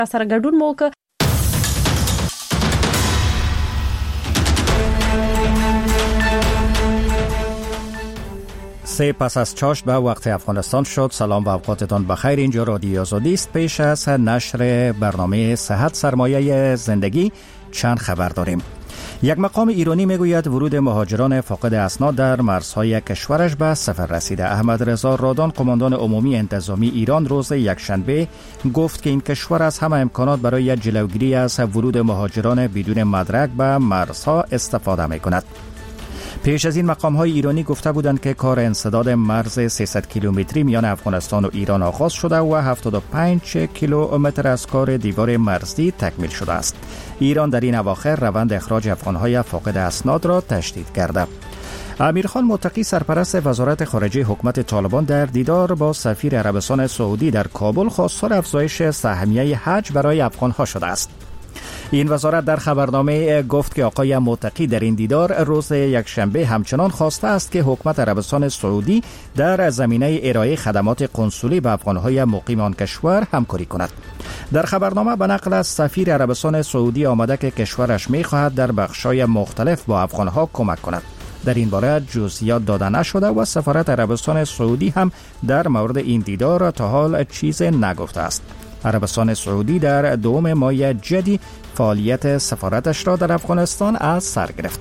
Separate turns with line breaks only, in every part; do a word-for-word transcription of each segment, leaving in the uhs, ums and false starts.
سره ګډون مو وکړ.
سه پس از چاشت به وقت افغانستان شد. سلام و اوقاتتان بخیر. اینجا رادیوی آزادی است. پیش از نشر برنامه صحت سرمایه زندگی چند خبر داریم. یک مقام ایرانی میگوید ورود مهاجران فاقد اسناد در مرزهای کشورش به صفر رسیده. احمد رضا رادان، قماندان عمومی انتظامی ایران، روز یکشنبه گفت که این کشور از همه امکانات برای جلوگیری از ورود مهاجران بدون مدرک به مرزها استفاده میکند. پیش از این مقام‌های ایرانی گفته بودند که کار انسداد مرز سیصد کیلومتری میان افغانستان و ایران آغاز شده و هفتاد و پنج کیلومتر از کار دیوار مرزی تکمیل شده است. ایران در این اواخر روند اخراج افغان‌های فاقد اسناد را تشدید کرده. امیرخان متقی، سرپرست وزارت خارجه حکومت طالبان، در دیدار با سفیر عربستان سعودی در کابل خواستار افزایش سهمیه حج برای افغان‌ها شده است. این وزارت در خبرنامه گفت که آقای متقی در این دیدار روز یکشنبه همچنان خواسته است که حکومت عربستان سعودی در زمینه ارائه خدمات قنسولی به افغان‌های مقیم آن کشور همکاری کند. در خبرنامه به نقل از سفیر عربستان سعودی آمده که کشورش می‌خواهد در بخش‌های مختلف با افغان‌ها کمک کند. در این باره جزئیات داده نشده و سفارت عربستان سعودی هم در مورد این دیدار تا حال چیز نگفته است. عربستان سعودی در دوم ماه جدی فعالیت سفارتش را در افغانستان از سر گرفت.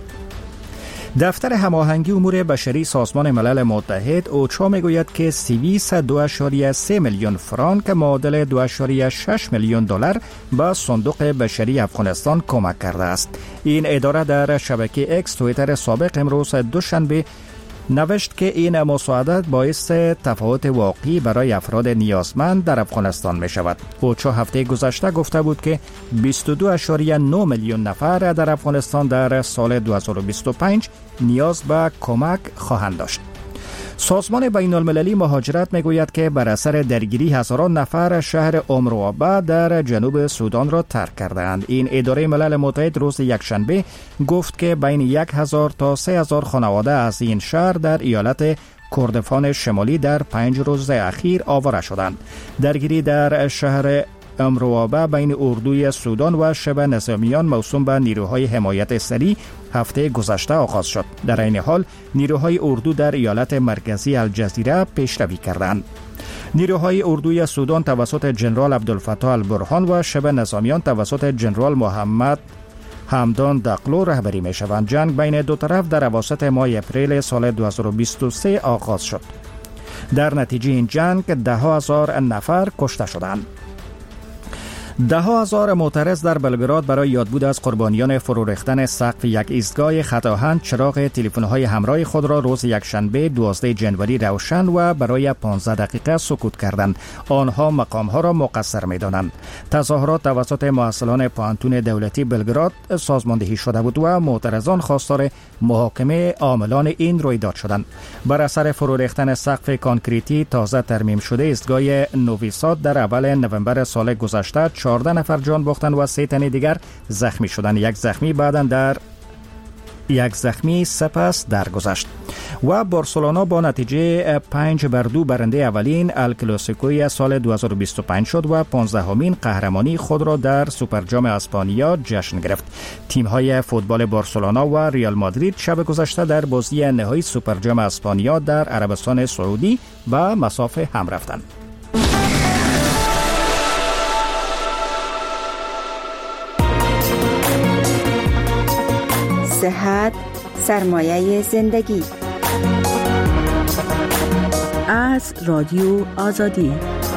دفتر هماهنگی امور بشری سازمان ملل متحد اوچا میگوید که سوئیس دو ممیز سه میلیون فرانک معادل دو ممیز شش میلیون دلار به صندوق بشری افغانستان کمک کرده است. این اداره در شبکه اکس توییتر سابق امروز دوشنبه نوشت که این مساعدت باعث تفاوت واقعی برای افراد نیازمند در افغانستان می شود. اوچا هفته گذشته گفته بود که بیست و دو ممیز نه میلیون نفر در افغانستان در سال دو هزار و بیست و پنج نیاز به کمک خواهند داشت. سازمان بین المللی مهاجرت میگوید که بر اثر درگیری هزاران نفر شهر ام روابه در جنوب سودان را ترک کردند. این اداره ملل متحد روز یکشنبه گفت که بین یک هزار تا سه هزار خانواده از این شهر در ایالت کردفان شمالی در پنج روز اخیر آواره شدند. درگیری در شهر ام روابه بین اردوی سودان و شبه نظامیان موسوم به نیروهای حمایت سریع هفته گذشته آغاز شد. در این حال نیروهای اردو در ایالت مرکزی الجزیره پیشروی کردند. نیروهای اردوی سودان توسط جنرال عبدالفتاح البرهان و شبه نظامیان توسط جنرال محمد همدان دقلو رهبری می شوند. جنگ بین دو طرف در اواسط ماه اپریل سال دو هزار و بیست و سه آغاز شد. در نتیجه این جنگ ده هزار نفر کشته شدند. ده هزار معترض در بلگراد برای یادبود از قربانیان فرو ریختن سقف یک ایستگاه خط آهن چراغ تلفن‌های همراه خود را روز یکشنبه دوازده ژانویه روشن و برای پانزده دقیقه سکوت کردند. آنها مقام‌ها را مقصر می‌دانند. تظاهرات توسط مسئولان پوهنتون دولتی بلگراد سازماندهی شده بود و معترضان خواستار محاکمه عاملان این رویداد شدند. بر اثر فرو ریختن سقف کانکریتی تازه ترمیم شده ایستگاه نووی ساد در اول نوامبر سال گذشته چهارده نفر جان باختند و سه تن دیگر زخمی شدند. یک زخمی بعداً در یک زخمی سپس درگذشت. و بارسلونا با نتیجه پنج بر دو برنده اولین الکلاسیکوی سال دو هزار و بیست و پنج شد و پانزدهمین قهرمانی خود را در سوپرجام اسپانیا جشن گرفت. تیم‌های فوتبال بارسلونا و ریال مادرید شب گذشته در بازی نهایی سوپرجام اسپانیا در عربستان سعودی به مسافه هم رفتند.
صحت سرمایه زندگی از رادیو آزادی.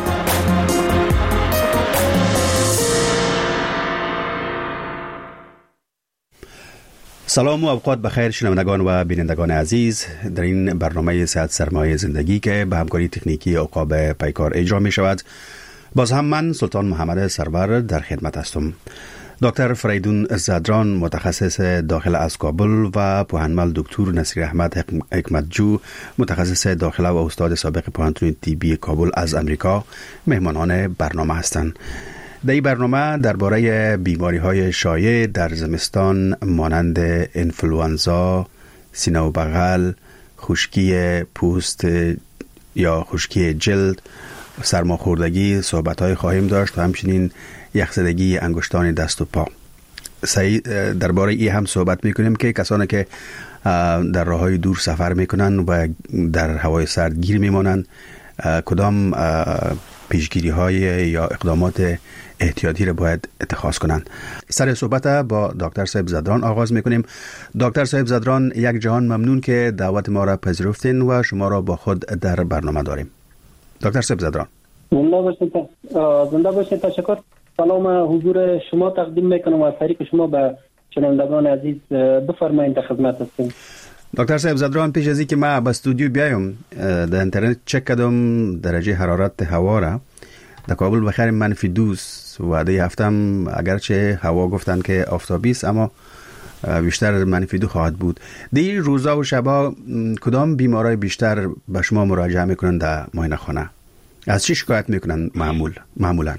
سلام و اوقات بخیر شنوندگان و بینندگان عزیز. در این برنامه صحت سرمایه زندگی که به همکاری تکنیکی عقاب پیکار اجرا می شود، باز هم من سلطان محمد سرور در خدمت هستم. دکتر فریدون زدران، متخصص داخل از کابل، و پوهنمل دکتر نصیر احمد حکمتجو، متخصص داخله و استاد سابق پوهنتون طبی کابل از امریکا، مهمانان برنامه هستند. در این برنامه درباره بیماری‌های شایع در زمستان مانند انفلوانزا، سینه و بغل، خشکی پوست یا خشکی جلد، سرماخوردگی صحبت‌های خواهیم داشت و همچنین یخزدگی انگشتان دست و پا. درباره این هم صحبت میکنیم که کسانی که در راههای دور سفر میکنن و در هوای سرد گیر میمانند کدام پیشگیری های یا اقدامات احتیاطی را باید اتخاذ کنند. سر صحبت با دکتر صاحب زدران آغاز میکنیم. دکتر صاحب زدران، یک جهان ممنون که دعوت ما را پذیرفتین و شما را با خود در برنامه داریم. دکتر صاحب زدران،
زنده باشید. زنده باشید. تشکر. سلام حضور شما تقدیم میکنم و از طریق شما به شنوندگان عزیز بفرمایید، در خدمت هستیم.
دکتر صاحب زدران، پیش از اینکه ما به استودیو بیایم در اینترنت چک کردم درجه حرارت هوا را. در کابل بخیر منفی دوست و ده هفتم اگرچه هوا گفتن که آفتابی است اما بیشتر منفی دو خواهد بود. در روزا و شبا کدام بیمارای بیشتر به شما مراجعه میکنن در معاینه خانه؟ از چی شکایت میکنن معمول معمولا؟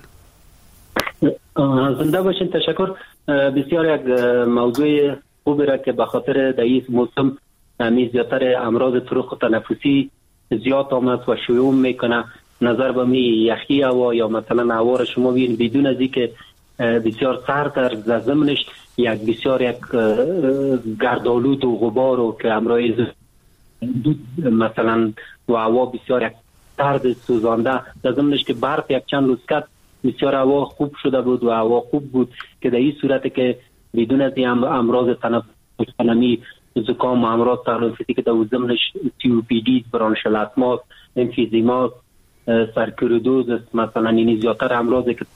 زنده باشین. تشکر. بسیار یک موضوع خوبی را که به خاطر در این موسم می زیادتر امراض طرق تنفسی زیاد آمد و شیوع میکنه. نظر به می یخی هوا یا مثلا هوا را شما ببین بدون از اینکه بسیار سرد در ضمنش یک بسیار یک گردآلود و غبار و که امراض مثلا و هوا بسیار یک سرد سوزانده در ضمنش که برف یک چند روز کد بسیار هوا خوب شده بود و هوا خوب بود که در این صورت که بدون از این امراض تنفسی زکام و امراض تنفسی که در ضمنش سی او پی دی، برانشل اسما، امفیزیما، سرکردوز مثلا این زیادتر امراض که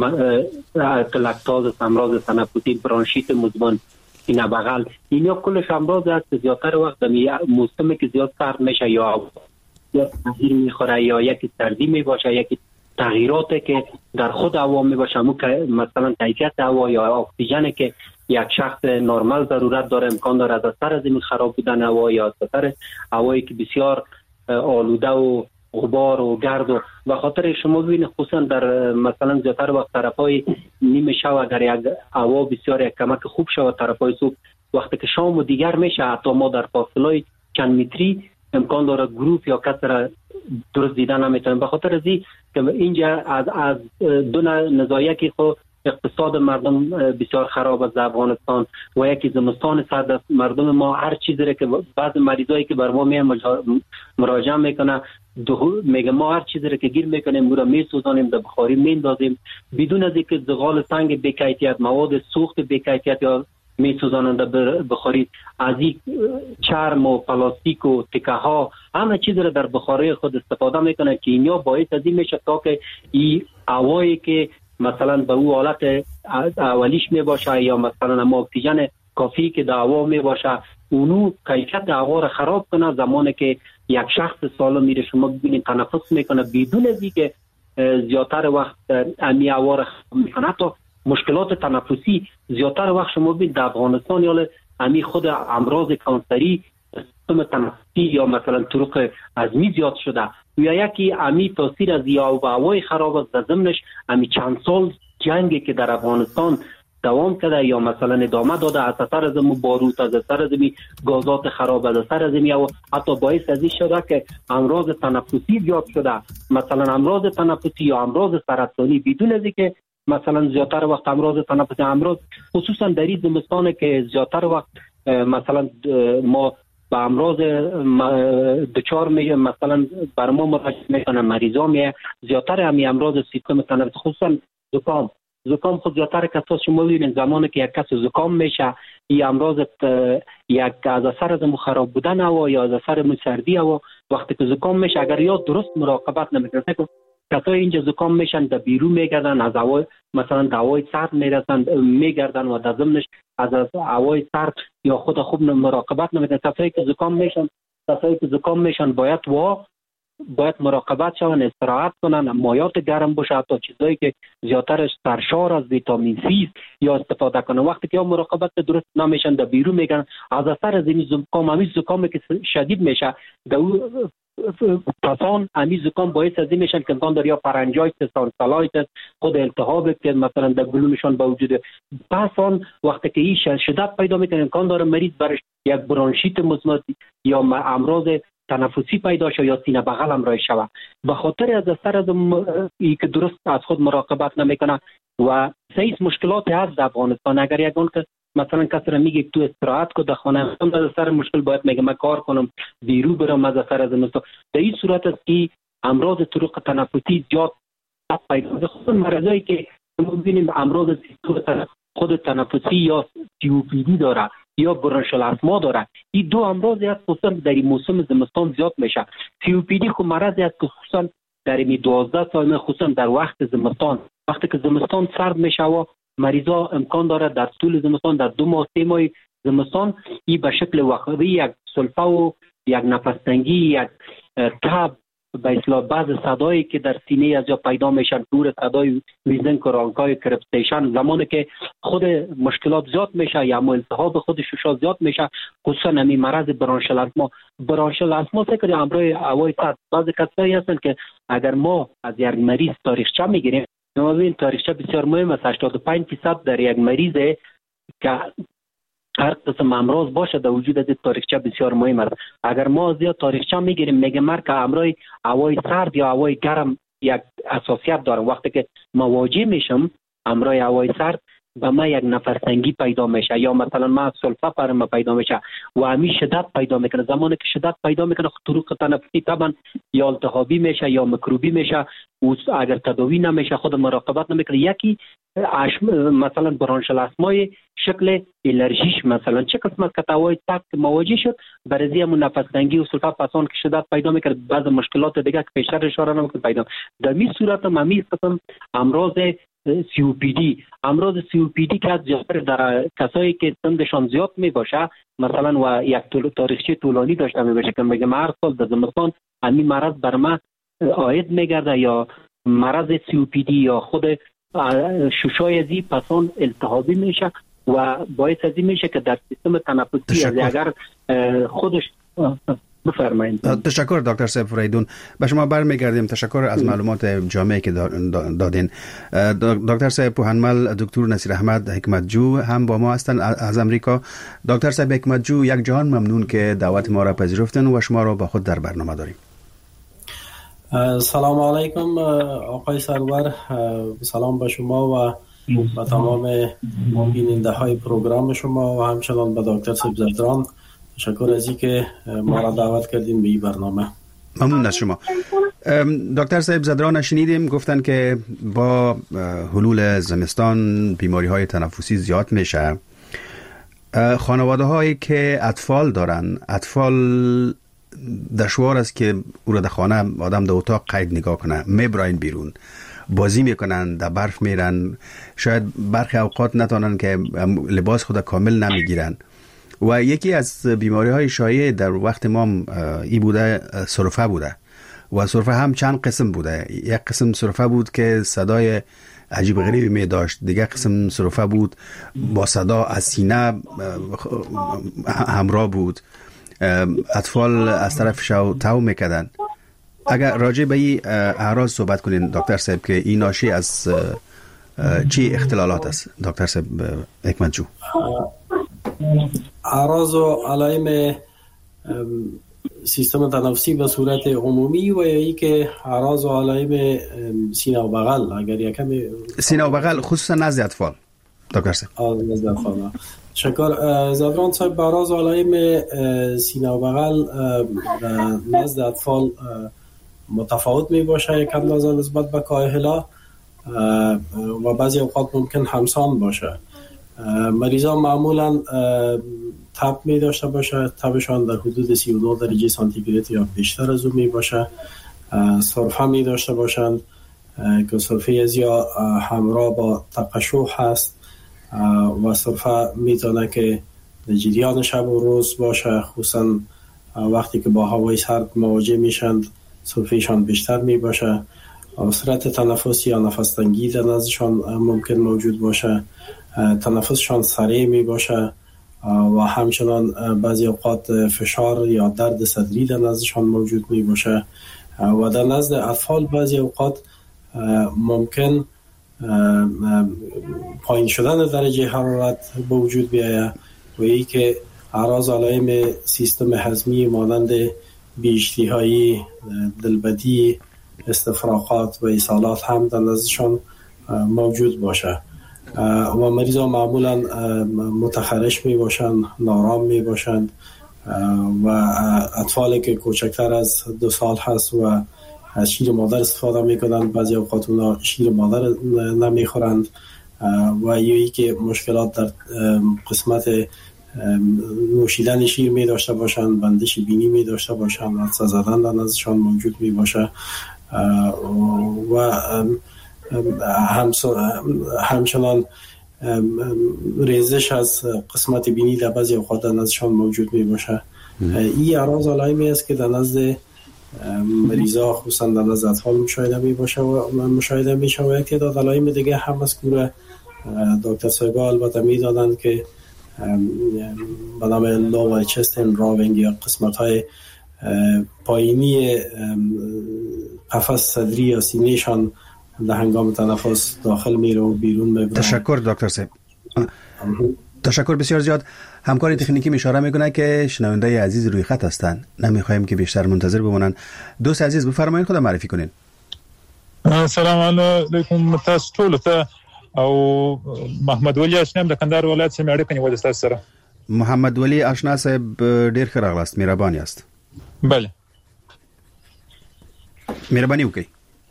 لاکتاز، امراض تنفسی، برانشیت مزمن، سینه بغل، اینا کلش امراض است. زیادتر وقت در موسمی که زیاد سرد میشه یا یا تغییر میخوره یا یکی سردی میباشه، یکی تغییراتی که در خود هوا میباشه، مثلا کیفیت هوا یا اکسیژن که یک شخص نرمال ضرورت داره امکان داره از اثر از این خراب بودن هوا یا از اثر هوایی که بسیار آلوده و غبار و گرد و به خاطر شما ببینید خصوصا در مثلا زیادتر وقت طرفای نیمه شب اگر یک هوا بسیار یک کمک خوب شود طرفای صبح وقتی که شام و دیگر میشه حتی ما در فاصله چند متری امکان داره گروپ یا کس را درست دیدن نمیتونیم. به خاطر از این که اینجا از از دو نزاعی که خود اقتصاد مردم بسیار خراب است افغانستان و یکی زمستان سرد است. مردم ما هر چیزی را که بعض مریضایی که بر ما میان مراجعه میکنه میگه ما هر چیزی را که گیر میکنیم او را میسوزانیم در بخاری میندازیم بدون از اینکه زغال سنگ بی‌کیفیت، مواد سوخت بی‌کیفیت یا میسوزانند در بخاری، از این چرم و پلاستیک و تکه ها همه چیز را در بخاری خود استفاده میکنه که اینا باعث از این میشه تا که این هوایی که مثلا به او حالت اولیش می باشه یا مثلا ما اکسیژن کافی که در هوا می باشه اونو کیفیت هوا را خراب کنه. زمانی که یک شخص سالم میره شما ببینید تنفس میکنه بدون از اینکه زیادتر وقت امی هوا را خراب میکنه. تا مشکلات تنفسی زیادتر وقت شما ببینید در افغانستان یا امی خود امراض کانسری سیستم تنفسی یا مثلا طرق هضمی زیاد شده یا یکی امی تاثیر از یا و هوای خراب است. در ضمنش امی چند سال جنگی که در افغانستان دوام کرده یا مثلا ادامه داده از اثر از باروت، از اثر از گازات خراب، از اثر از و حتی باعث از این شده که امراض تنفسی زیاد شده، مثلا امراض تنفسی یا امراض سرطانی بدون از اینکه مثلا زیادتر وقت امراض تنفسی امراض خصوصا در این زمستان که زیادتر وقت مثلا ما با امراض دچار میشه مثلا بر ما مراجعه میکنن مریضا می زیادتر همین امراض سیستم تنفسی خصوصا زکام زکام خود زیادتر کسا شما ببینید زمانی که یک کس زکام میشه این امراض یک از اثر از خراب بودن هوا یا از اثر سردی هوا وقتی که زکام میشه اگر یا درست مراقبت نمیکنه کسای اینجا زکام میشن در بیرون میگردن از هوا مثلا هوای سرد میرسن میگردن و در ضمنش از هوای سرد یا خود خوب مراقبت نمیکنن. کسایی که زکام میشن کسایی که زکام میشن باید وا باید مراقبت شون، استراحت کنن، مایات گرم باشه، حتی چیزایی که زیادترش سرشار از ویتامین سی یا استفاده کنن. وقتی که مراقبت درست نمیشن در بیرون میگن از اثر از این زکام همین زکامی که شدید میشه در پسان همی زکام باعث از این میشن که امکان داره یا پرنجایتس، سانسالایتس، خود التهاب که مثلا در گلومشان با وجود پسان وقتی که این شدت پیدا میکنه امکان داره مریض برش یک برانشیت مزمن یا امراض تنفسی پیدا شود یا سینه بغل هم رای شود، به خاطر از اثر از ای که درست از خود مراقبت نمیکنه و سیس مشکلات هست در افغانستان. اگر یگان که مثلا کسی را میگه تو استراحت کو در خانه، هم از اثر مشکل باید میگه من کار کنم بیرو برم از اثر از مستو. در این صورت است که امراض طرق تنفسی زیاد پیدا میشه، خصوصا مرضایی که ما ببینیم امراض خود تنفسی یا سی او پی دی داره یا برانشال آسما داره. این دو امراضی است خصوصا در این موسم زمستان زیاد میشه. سی او پی دی خود مرضی است که خصوصا در این دوازده سال، خصوصا در وقت زمستان، وقتی که زمستان سرد میشه و مریضا امکان داره در طول زمستان، در دو ماه سه ماه زمستان، این به شکل وقوی یک سلفه و یک نفس تنگی، یک تب، به اصطلاح بعض صدایی که در سینه از جا پیدا میشن، دور صدای ویزن کرانکای کرپستیشن، زمانی که خود مشکلات زیاد میشه یا التهاب خود ششا زیاد میشه، خصوصا همین مرض برانشال آسما. برانشال آسما فکر امروی هوای سرد، بعض کسایی هستن که اگر ما از یک مریض تاریخچه میگیریم، ما ببین تاریخچه بسیار مهم است. هشتاد و پنج درصد در یک مریض که هر قسم امراض باشه در وجود از تاریخچه بسیار مهم است. اگر ما زیاد تاریخچه میگیریم میگه مرگ که امروی هوای سرد یا هوای گرم یک اساسیت داره. وقتی که مواجه میشم امروی هوای سرد و ما یک نفس تنگی پیدا میشه یا مثلا ما سلفه پرم پیدا میشه و همین شدت پیدا میکنه. زمانی که شدت پیدا میکنه طرق تنفسی طبعا یا التهابی میشه یا میکروبی میشه و اگر تداوی نمیشه خود مراقبت نمیکنه، یکی مثلا برانشال آسمای شکل الرژیش مثلا چه قسم از کتاوای سخت مواجه شد برای همون نفس تنگی و سلفه پسان که شدت پیدا میکنه، بعض مشکلات دیگه که پیشتر اشاره نمیکنه پیدا. در این صورت هم همین قسم امراض سی او پی دی، امراض سی او پی دی که از زیادتر در کسایی که سنشان زیاد می باشه مثلا و یک تاریخچه طولانی داشته می باشه که میگه هر سال در زمستان همین مرض بر من عاید میگرده یا مرض سی او پی دی یا خود ششای زی پسان التهابی میشه و باعث از این میشه که در سیستم تنفسی اگر خودش بفرمایید.
تشکر دکتر صاحب فریدون. به شما برمیگردیم. تشکر از معلومات جامعی که دادین. دکتر صاحب پوهنمل دکتر نصیر احمد حکمتجو هم با ما هستند از امریکا. دکتر صاحب حکمتجو، یک جهان ممنون که دعوت ما را پذیرفتن و شما را با خود در برنامه داریم.
سلام علیکم آقای سرور، سلام به شما و به تمام بیننده های پروگرام شما و همچنان به دکتر صاحب زدران. تشکر از اینکه ما را دعوت کردین به این برنامه.
ممنون از شما. دکتر صاحب زدران شنیدیم گفتن که با حلول زمستان بیماری های تنفسی زیاد میشه. خانواده هایی که اطفال دارن، اطفال دشوار است که او را در خانه آدم در اتاق قید نگاه کنه، میبراین بیرون، بازی میکنن، در برف میرن، شاید برخی اوقات نتونن که لباس خود کامل نمیگیرن. و یکی از بیماری های شایع در وقت ما ای بوده سرفه بوده و سرفه هم چند قسم بوده. یک قسم سرفه بود که صدای عجیب غریبی می داشت، دیگه قسم سرفه بود با صدا از سینه همراه بود، اطفال از طرف شو تو میکردن. اگر راجع به این اعراض صحبت کنین دکتر صاحب که این ناشی از چی اختلالات است دکتر صاحب حکمتجو؟
اعراض و علائم سیستم تنفسی به صورت عمومی و یا ای که اعراض و علائم سینه و بغل، اگر یکم
سینه و بغل خصوصا نزد اطفال دکتر صاحب.
نزد اطفال. شکر زدران صاحب. به اعراض و علائم سینه و بغل نزد اطفال متفاوت می باشه یکم نظر نسبت به کاهلا و بعضی اوقات ممکن همسان باشه. مریضان معمولا تب می داشته باشه، تبشان در حدود سی و دو درجه سانتیگراد یا بیشتر از اون می باشه. سرفه می داشته باشند که سرفه از یا همراه با تقشح هست و سرفه می تونه که جریان شب و روز باشه، خصوصا وقتی که با هوای سرد مواجه میشند سرفهشان بیشتر می باشه. صورت تنفسی یا نفس تنگی در نزدشان ممکن موجود باشه، تنفسشان سریع می باشه و همچنان بعضی اوقات فشار یا درد صدری در نزدشان موجود می باشه و در نزد اطفال بعضی اوقات ممکن پایین شدن درجه حرارت به وجود بیاید و ای که اعراض علائم سیستم هضمی مانند بی‌اشتهایی، دلبدی، استفراغات و ایصالات هم در نزدشان موجود باشه و مریضا معمولا متخرش می باشند، نارام می باشند و اطفالی که کوچکتر از دو سال هست و از شیر مادر استفاده می کنند، بعضی اوقات اونا شیر مادر نمی خورند و یکی که مشکلات در قسمت نوشیدن شیر می داشته باشند، بندش بینی می داشته باشند، عطسه زدن در نزدشان موجود می باشه و همچنان ریزش از قسمت بینی در بعضی اوقات در نزدشان موجود می باشه. این اعراض علائمی است که در نزد مریضا خصوصا در نزد اطفال مشاهده می باشه و مشاهده می شود. یک تعداد علائم دیگه هم از کوره دکتر سوگا البته می دادند که به نام لوور چست انراوینگ یا قسمت های پایینی قفس صدری یا سینه‌شان در هنگام تنفس داخل میره و بیرون میبره.
تشکر دکتر صاحب. تشکر بسیار زیاد. همکار تکنیکی اشاره میکنه که شنونده عزیز روی خط هستند، نمیخوایم که بیشتر منتظر بمونن. دوست عزیز بفرمایید، خود معرفی کنین.
سلام علیکم تاسو ټول ته او محمد ولی آشنا د کندهار ولایت سره اړیکه نیولې تاسو سره.
محمد ولی آشنا صاحب ډیر ښه راغلاست، مهرباني یاست.
بله
مهرباني وکړئ.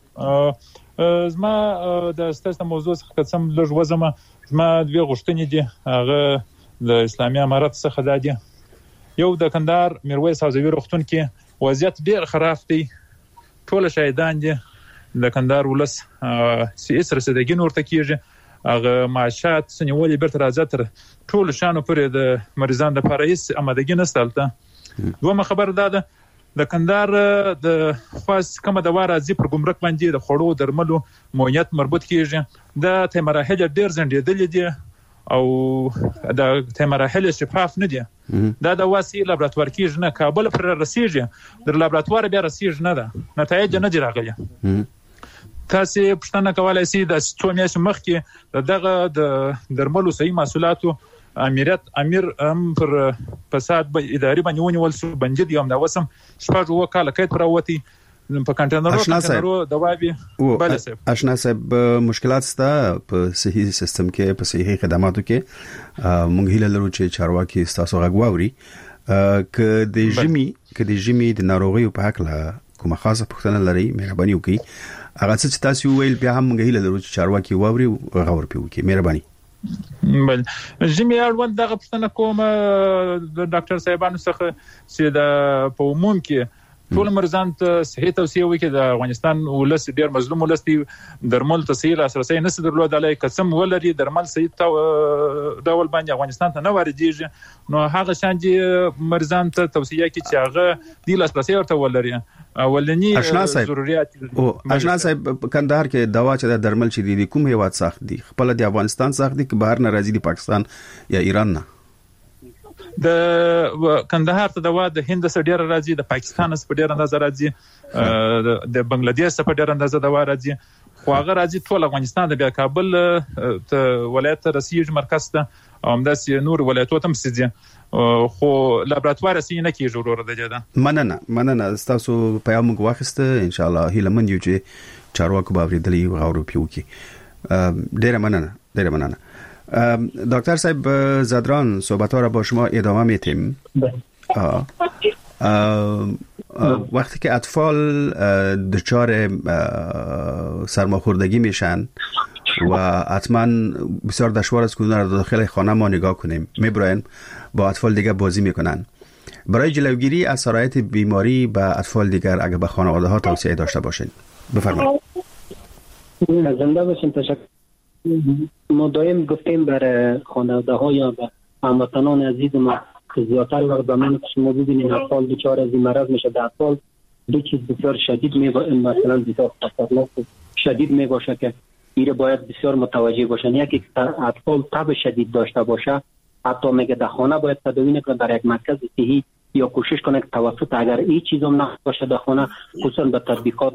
زما د ستاسو موضوع څخه څم لږ وزمه، زما دوه غوښتنې دي، هغه د اسلامي امارت څخه دا دي. یو د کندهار میرویس حوزوي روغتون کې وضعیت ډیر خراب دی، ټول شهیدان دي د کندهار ولس سیاست رسیدګي نورته کیږي، هغه معاشات سنیولې برته راځي تر ټول شانو پرې د مریضان د پرایس آمادګي نستالته. دومره خبر ده د کندهار د خاص کومه د وارازي پر ګمرک باندې د خړو درملو موینت مربوط کیږي، د تمراحل ډیر زندېدل دي او د تمراحل شفاف نه دي. دا د واسي لابراتوار کیږي نه، کابل پر رسیږي، در لابراتوار بیا رسیږي نه، ده نتایج نه دي راغلي. تاسو پښتنه کولای شئ د څو میاشتې مخکې دغه د درملو صحیح محصولاتو امریت امیر هم پر فساد اداري باندې ونیول شو، بنجد یوم دا وسم شپږ وو کال کې پروتي په کنټینرو کنټینرو دواوی. بله صاحب
آشنا صاحب مشکلات ستا په صحیح سیستم کې، په صحیح خدماتو کې. مونږ هیله لرو چې چارواکي تاسو غوړي ک د جمی ک د جمی د ناروغي په حق له کومه خاصه پوښتنه لري، مهرباني وکړئ. هغه څه تاسو ویل بیا هم مونږ هیله لرو چې چارواکي ووري او غوړ پیوکي. مهرباني.
بل جمی اړوند دغه پښتنه کوم د ډاکټر صاحبانو څخه چې د په عموم کې ټول مریضان ته صحیح توصیه وکړي. د افغانستان ولس ډیر مظلوم ولس دی، درمل ته صحیح لاسرسي نه درلودلای، قسم ولري درمل صحیح ډول باندې افغانستان ته نه واردېږي، نو هغه شان دي مریضان ته توصیه کوي چې هغه دی لاسرسي ورته ولري. اولنی ضرورت
او آشنا صاحب کندهار کې دوا چې د درمل چې دي کوم هیواد ساخت دي؟ خپل د افغانستان ساخت دي که بهر نه راځي، د پاکستان یا ایران نه؟
د کندهار ته دوا د هند څخه ډیر راځي، د پاکستان څخه ډیر اندازه راځي، د بنگلاديش څخه ډیر اندازه دوا راځي، خو هغه راځي ټول افغانستان د بیا کابل ته ولایت رسیج مرکز ته او همداسې نور ولایتونو ته مسیږي، خو لابراتوار سي نه کیږي ورور دجاده.
مننه مننه تاسو پیغام واخسته، ان شاء الله هیله من یو چې چارواکو به ورېدلی غوړو پیوکي. ډیر مننه ډیر مننه. دکتر صاحب زدران صحبت ها را با شما ادامه میتیم. وقتی که اطفال دچار سرماخوردگی میشن و حتما بسیار دشوار است که اونها را داخل خانه ما نگاه کنیم، میبراین با اطفال دیگر بازی میکنن. برای جلوگیری از سرایت بیماری به اطفال دیگر اگر به خانواده ها توصیه داشته باشین بفرمایید.
زنده باشین. تشکر. ما دائم گفتیم برای خانواده ها یا به هموطنان عزیز ما که زیادتر وقت زمانی که شما ببینید اطفال دچار از این مرض میشه، در اطفال دو چیز بسیار شدید می مثلا بسیار خطرناک شدید می باشه که ایره باید بسیار متوجه باشن. یکی که اطفال تب شدید داشته باشه، حتی میگه در خانه باید تداوی نکنه، در یک مرکز صحی یا کوشش کنه که توسط اگر این چیزام نباشه در خانه، خصوصا به تطبیقات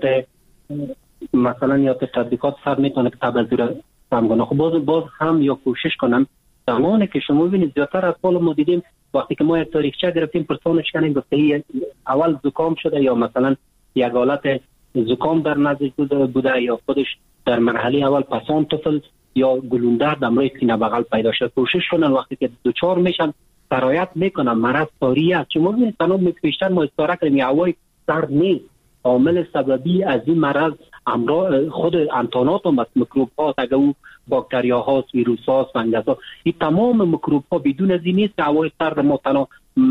مثلا یا تطبیقات سر میتونه که تب از زیر سم کنه. خب باز باز هم یا کوشش کنم زمانی که شما ببینید زیادتر اطفال ما دیدیم وقتی که ما یک تاریخچه گرفتیم پرسانش کنیم گفته اول زکام شده یا مثلا یک حالت زکام در نزدیک بوده, بوده یا خودش در مرحله اول پسان طفل یا گلوندر دمرای سینه بغل پیدا شد. کوشش کنن وقتی که دوچار میشن سرایت میکنن مرض ساری است. شما ببینید تمام پیشتر ما استاره کنیم یا هوای سرد نیست عامل سببی از این مرض امراض خود انتانات و میکروب ها اگه او باکتریا ها ویروس ها فنگس ها این تمام میکروب ها بدون از این نیست که هوای سرد ما تنها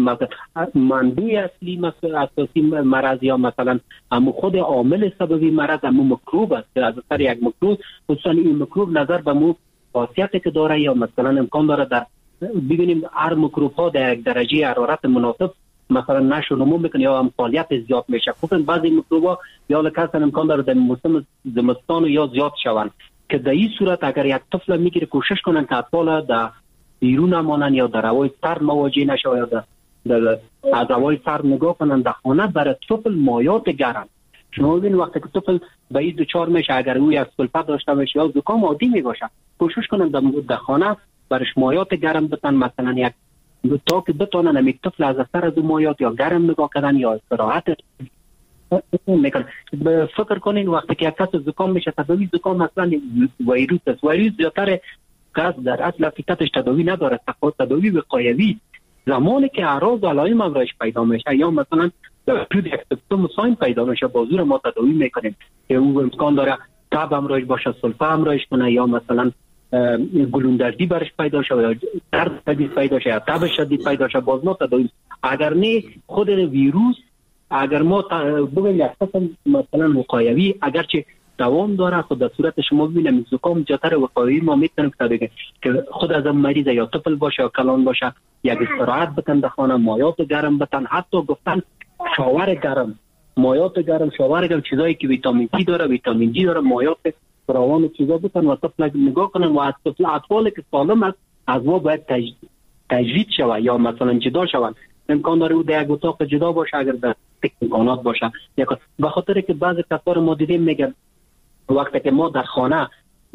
منبع اصلی اساسی مرض یا مثلا همو خود عامل سببی مرض همو میکروب است که از اثر یک میکروب خصوصا این میکروب نظر به مو خاصیتی که داره یا مثلا امکان داره در ببینیم هر میکروب ها در یک درجه حرارت مناسب مثلا نشو نمو میکنه یا هم فعالیت زیاد میشه. خصوصا بعضی میکروب ها یا لکه امکان داره در موسم زمستان یا زیاد شوند که در این صورت اگر یک طفل میگیره کوشش کنن که اطفال در بیرون مانن یا در هوای سرد مواجه نشه یا در در از هوای سرد نگاه کنن در خانه برای طفل مایات گرم. شما ببین وقتی که طفل به این دوچار میشه اگر او یک سلفت داشته باشه یا زکام عادی میباشه کوشش کنن در خانه برش مایات گرم بتن مثلا یک تا که بتونن همین طفل از اثر از مایات یا گرم نگاه کردن یا استراحت میکنن. فکر کنین وقتی که یک کس زکام میشه تداوی زکام مثلا ویروس است. ویروس زیادتر کس در اصل حقیقتش تداوی نداره تداوی وقایوی. زمانی که اعراض و علائم امراض پیدا میشه یا مثلا در یک سیمپتوم ساین پیدا میشه با زور ما تداوی میکنیم که او امکان داره تب امراض باشه سلفه امراض کنه یا مثلا گلوندردی برش پیدا شه یا درد شدید پیدا شه یا تب شدید پیدا شه باز ما تداوی. اگر نه خود ویروس اگر ما بگیم یک قسم مثلا وقایوی اگرچه دوام داره خود در صورت شما ببینیم زکام جاتر وقایوی ما میتونیم که که خود از مریض یا طفل باشه یا کلان باشه یک استراحت بتن در خانه مایات گرم بتن حتی گفتن شاور گرم مایات گرم شاور گرم چیزایی که ویتامین سی داره ویتامین دی داره مایات فراوان چیزا بتن و طفل نگاه کنن و از طفل اطفالی که سالم است از ما باید تجدید تجدید شوه یا مثلا جدا شوند. امکان داره او در یک اتاق جدا باشه اگر در امکانات باشه. به خاطر که بعضی کسان ما دیدیم میگن وقتی که ما در خانه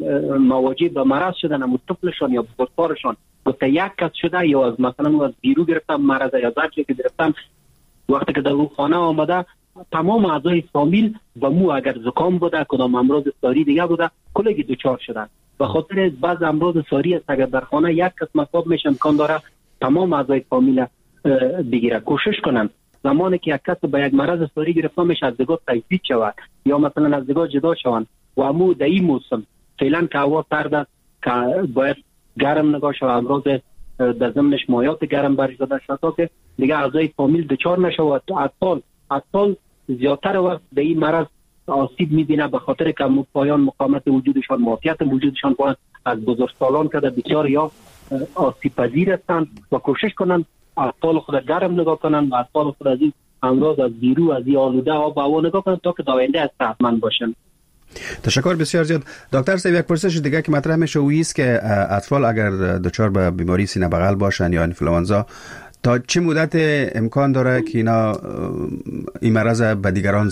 مواجه به مرض شدن هم طفلشان یا بزرگوارشان گفته یک کس شده یا از مثلا از بیرو گرفتن مرض یا زجری که گرفتن وقتی که در اون خانه آمده تمام اعضای فامیل و مو اگر زکام بوده کدام امراض ساری دیگه بوده کلگی دوچار شدن. به خاطر بعض امراض ساری است اگر در خانه یک کس مصاب میشه امکان داره تمام اعضای فامیل بگیره. کوشش کنن زمانی که یک کس به یک مرض ساری گرفته میشه از دیگه تجدید شود یا مثلا از دیگه جدا شوند و امو در این موسم فعلا که هوا سرد است که باید گرم نگاه شود امراض در ضمنش مایات گرم برش داده شد تا که دیگه اعضای فامیل دچار نشه و اطفال اطفال زیادتر وقت به این مرض آسیب میبینه به خاطر که پایان مقاومت وجودشان معافیت وجودشان باید از بزرگسالان که بسیار یا آسیب پذیر هستند و کوشش کنن اطفال خود گرم نگاه کنن و اطفال خود از این امراض از بیرو از این آلوده آب و هوا نگاه کنن تا که داینده از صحتمند باشن.
تشکر بسیار زیاد. دکتر صاحب یک پرسش دیگه که مطرح میشه و است که اطفال اگر دچار به بیماری سینه بغل باشن یا انفلوانزا تا چه مدت امکان داره که اینا این مرض به دیگران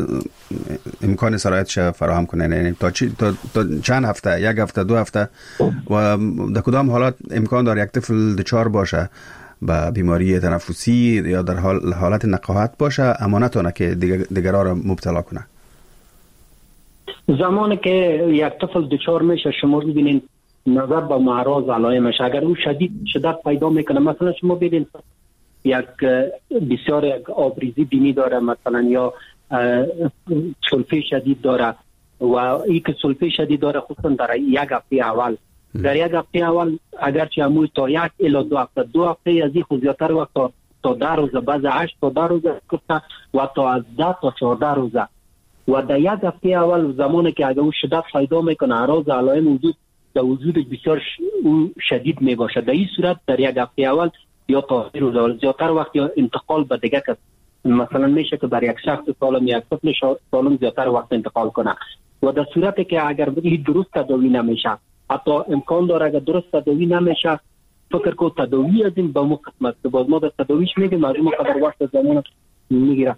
امکان سرایتش فراهم کنن؟ یعنی تا, تا, تا چند هفته یک هفته دو هفته و در کدام حالات امکان داره یک طفل دچار باشه به بیماری تنفسی یا در حال حالت نقاهت باشه اما نتونه که دیگران را مبتلا کنه؟
زمانی که یک طفل دچار میشه شما ببینید نظر به معراض علائمش اگر او شدید شدت پیدا میکنه مثلا شما ببینید یک بسیار یک آبریزی بینی داره مثلا یا سلفه شدید داره و این که سلفه شدید داره خصوصا در یک هفته اول در یک هفته اول اگرچه اموی تا یک الی دو هفته دو هفته از این خوزیاتر وقت تا, تا ده روزه بعض هشت تا ده روزه و تا از ده تا چهارده روزه و در یک هفته اول زمانی که اگر او شدت پیدا میکنه اعراض علائم وجود در وجودش بسیار شدید می باشه در این صورت در یک هفته اول یا تا روز اول زیادتر وقت یا انتقال به دیگه کس مثلا میشه که بر یک شخص سالم یک طفل سالم زیادتر وقت انتقال کنه و در صورتی که اگر این درست تداوی نمیشه حتی امکان داره اگر درست تداوی نمیشه فکر کو تداوی از این به مو قسمت که باز ما به تداویش میگیم معلومه قدر وقت زمان میگیره.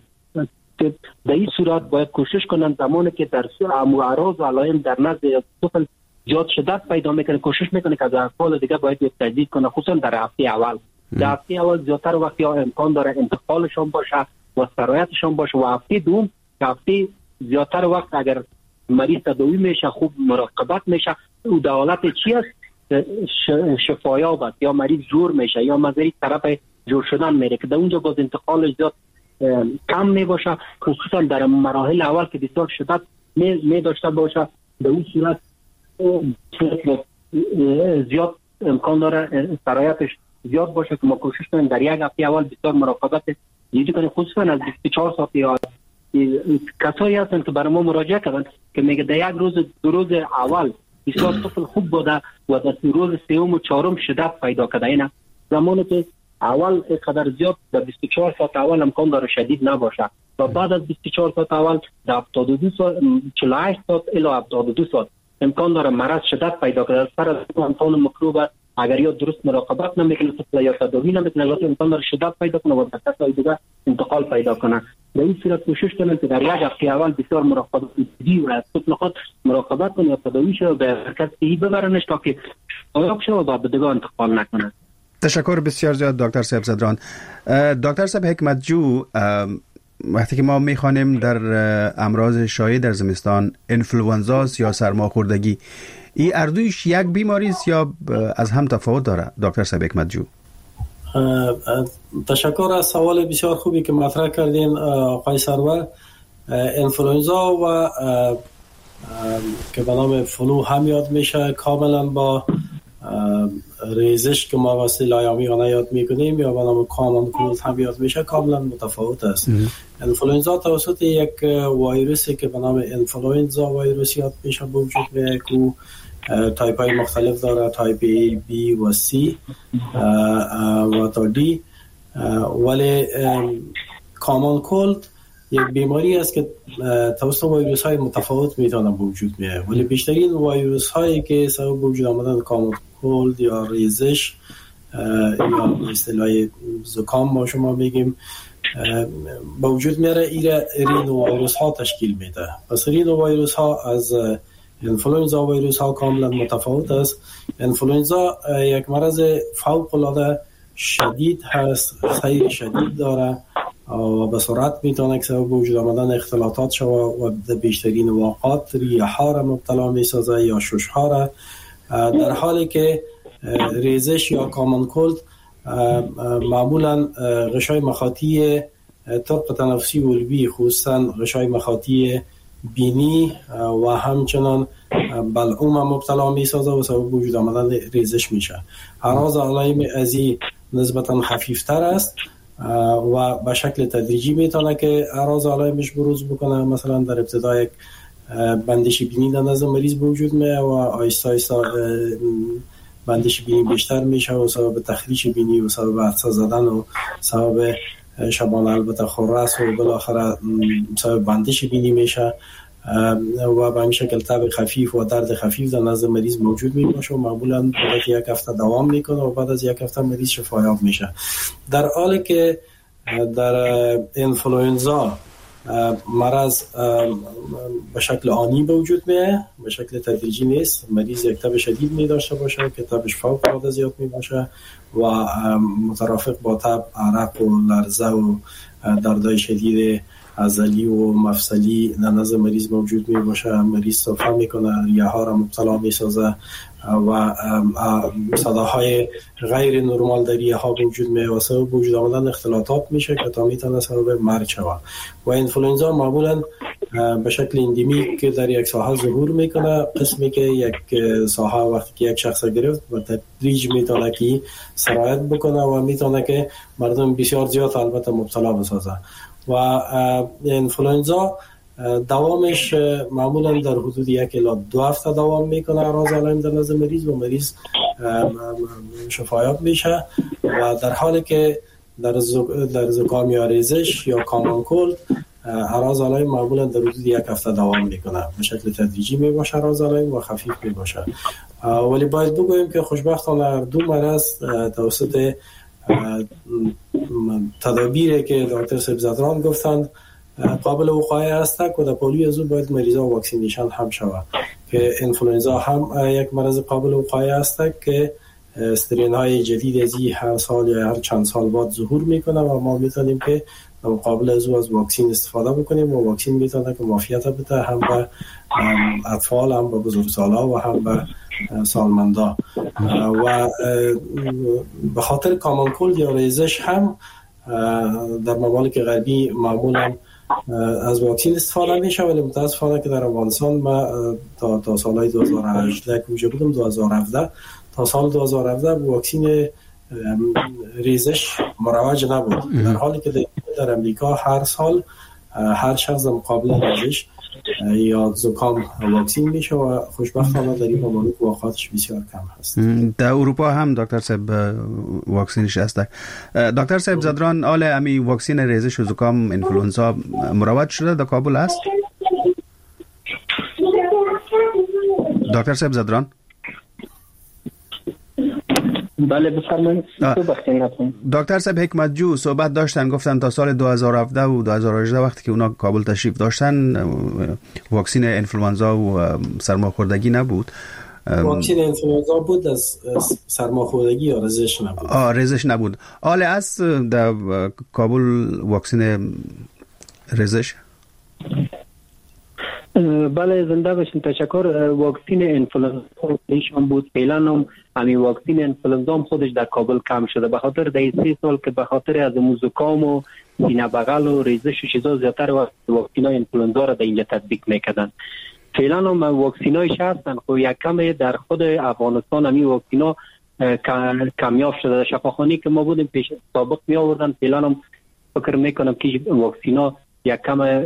در این صورت باید کوشش کنن زمانی که در اعراض و علائم در نزد طفل زیاد شدت پیدا میکنه، کوشش میکنه که از اطفال دیگه باید یک تجدید کنه، خصوصا در هفته اول. در هفته اول زیادتر وقتی ها امکان داره انتقالشون باشه و سرایتشون باشه و هفته دوم هفته زیادتر وقت اگر مریض تداوی میشه خوب مراقبت میشه او در حالت چی است شفایاب است یا مریض جور میشه یا مزید طرف جور شدن میره که در اونجا باز انتقالش زیاد کم میباشه، خصوصا در مراحل اول که بسیار شدت می, می داشته باشه به اون صورت زیاد امکان داره سرایتش زیاد باشه که ما کوشش کنیم در یک هفته اول بسیار مراقبت جدی کنیم، خصوصا از بیست و چهار ساعت یا کسایی هستن که برای ما مراجعه کردن که میگه در یک روز دو روز اول بسیار طفل خوب بوده و در روز سوم و چهارم شدت پیدا کرده. اینا زمانی که اول قدر زیاد در بیست و چهار ساعت اول امکان داره شدید نباشه و بعد از بیست و چهار ساعت اول در هفتاد و دو ساعت چهل و هشت ساعت الی هفتاد و دو ساعت امکان داره مرض شدت پیدا کنه. سر از امکان میکروب اگر یا درست مراقبت نمیکنه طفل یا تداوی نمیکنه لازم امکان داره شدت پیدا کنه و در کسای دیگه انتقال پیدا کنه. به این صورت کوشش کنیم که در یک هفته اول بسیار مراقبت جدی و از طفل خود مراقبت کنه یا تداوی شه به حرکت صحیح ببرنش تا که شفایاب شه و بعد دیگه انتقال نکنه.
تشکر بسیار زیاد دکتر صاحب زدران. دکتر صاحب حکمتجو، وقتی که ما میخوانیم در امراض شایع در زمستان انفلوئنزا یا سرماخوردگی، این اردویش یک بیماری است یا از هم تفاوت داره دکتر صاحب حکمتجو؟
تشکر از سوال بسیار خوبی که مطرح کردین آقای سرور. انفلوئنزا و که به نام فلو هم یاد میشه کاملا با ریزش که ما واسه لایامیانه یاد میکنیم یا به نام کامن کولد هم یاد میشه کاملا متفاوت است. انفلوئنزا توسط یک ویروسی که به نام انفلوئنزا ویروس یاد میشه به وجود میاد که تایپ های مختلف داره، تایپ A، B و C و تا D. ولی کامن کولد یک بیماری است که توسط ویروس های متفاوت میتونه به وجود میاد، ولی بیشترین ویروس هایی که سبب به وجود آمدن کامن کولد یا ریزش یا اصطلاح زکام ما شما میگیم به وجود میاره ایره رینو ویروس ها تشکیل میده. پس رینو ویروس ها از انفلوئنزا ویروس ها کاملا متفاوت است. انفلوئنزا یک مرض فوق العاده شدید هست، خیلی شدید داره و به سرعت میتونه که سبب وجود آمدن اختلاطات شود و در بیشترین واقعات ریه ها را مبتلا میسازه یا شش ها را، در حالی که ریزش یا کامن کولد معمولا غشای مخاطی طرق تنفسی علوی خصوصا غشای مخاطی بینی و همچنان بلعوم مبتلا میسازه و سبب وجود آمدن ریزش میشه. اعراض علائم ازی نسبتا خفیفتر است و به شکل تدریجی میتونه که اعراض علائمش بروز بکنه. مثلا در ابتدا یک بندش بینی در نزد مریض به وجود میاد و آیستا آیستا بندش بینی بیشتر میشه و سبب تخریش بینی و سبب عطسه زدن و سبب شبانه البته خرس و بالاخره سبب بندش بینی میشه و به این شکل تب خفیف و درد خفیف در نزد مریض موجود می باشه و معمولا مدت یک هفته دوام میکنه و بعد از یک هفته مریض شفایاب میشه. در حالی که در انفلوئنزا مرض به شکل آنی به وجود میاد، به شکل تدریجی نیست. مریض یک تب شدید می داشته باشه که تبش فوق العاده زیاد می باشه و مترافق با تب عرق و لرزه و دردهای شدید عضلی و مفصلی در نزد مریض موجود می باشه. مریض صرفه میکنه، ریه ها را مبتلا می سازه و صداهای غیر نرمال در ریه ها وجود می و سبب وجود آمدن اختلاطات میشه که تا میتونه سبب مرگ شود. و انفلوئنزا معمولا به شکل اندیمیک که در یک ساحه ظهور میکنه، قسمی که یک ساحه وقتی که یک شخص گرفت و تدریج میتونه که سرایت بکنه و میتونه که مردم بسیار زیاد البته مبتلا بسازه. و انفلوئنزا دوامش معمولا در حدود یک الی دو هفته دوام میکنه اعراض علائم در نزد مریض و مریض شفایاب میشه و در حالی که در در زکام یا ریزش یا کامن کولد اعراض علائم معمولا در حدود یک هفته دوام میکنه، به شکل تدریجی میباشه اعراض علائم و خفیف میباشه. ولی باید بگوییم که خوشبختانه هر دو مرض توسط تدابیری که دکتر صاحب زدران گفتند قابل وقایع است که در پولیو از او باید مریضا واکسینیشن هم شود که انفلوئنزا هم یک مرض قابل وقایع است که استرین های جدید از هر سال یا هر چند سال بعد ظهور میکنه و ما میتونیم که مقابل از او از واکسین استفاده بکنیم و واکسین میتونه که معافیت بده هم به اطفال هم به بزرگسالا و هم به سالمندا. و به خاطر کامان کولد یا ریزش هم در ممالک غربی معمولا از واکسین استفاده میشه، ولی متاسفانه که در افغانستان ما تا تا سال دو هزار و هجده که بودم دو هزار و هفده تا سال دو هزار و هفده واکسین ریزش مروج نبود، در حالی که در امریکا هر سال هر شخص مقابل ریزش یا زکام واکسین میشه و خوشبختانه در این ممالک واقعاتش بسیار کم هست.
در اروپا هم دکتر صاحب واکسینش هست. دکتر صاحب زدران، آل امی واکسین ریزش و زکام انفلوئنزا مروج شده در کابل است؟ دکتر صاحب زدران؟
بله بفرمایید.
دکتر صاحب حکمت جو صحبت داشتن، گفتن تا سال دو هزار و هفده و دو هزار و هجده وقتی که اونا کابل تشریف داشتن واکسین انفلوئنزا و سرماخوردگی نبود.
واکسین انفلوئنزا بود، از سرماخوردگی یا ریزش نبود.
آه ریزش نبود. آله از در کابل واکسین ریزش؟
بله زنده باشین، تشکر. واکسین انفلوئنزا ایشان بود، فعلا هم همین واکسین انفلوئنزا هم خودش در کابل کم شده به خاطر در سه سال که به خاطر از زکام و سینه بغل و ریزش و چیزا زیادتر وقت واکسینای انفلوئنزا را در اینجا تطبیق میکردن. فعلا هم واکسینایش هستن، خب یک کم در خود افغانستان همین واکسینا کمیاب شده. شفاخانه که ما بودیم پیش سابق می آوردن، فعلا هم فکر میکنم که واکسینا یک کم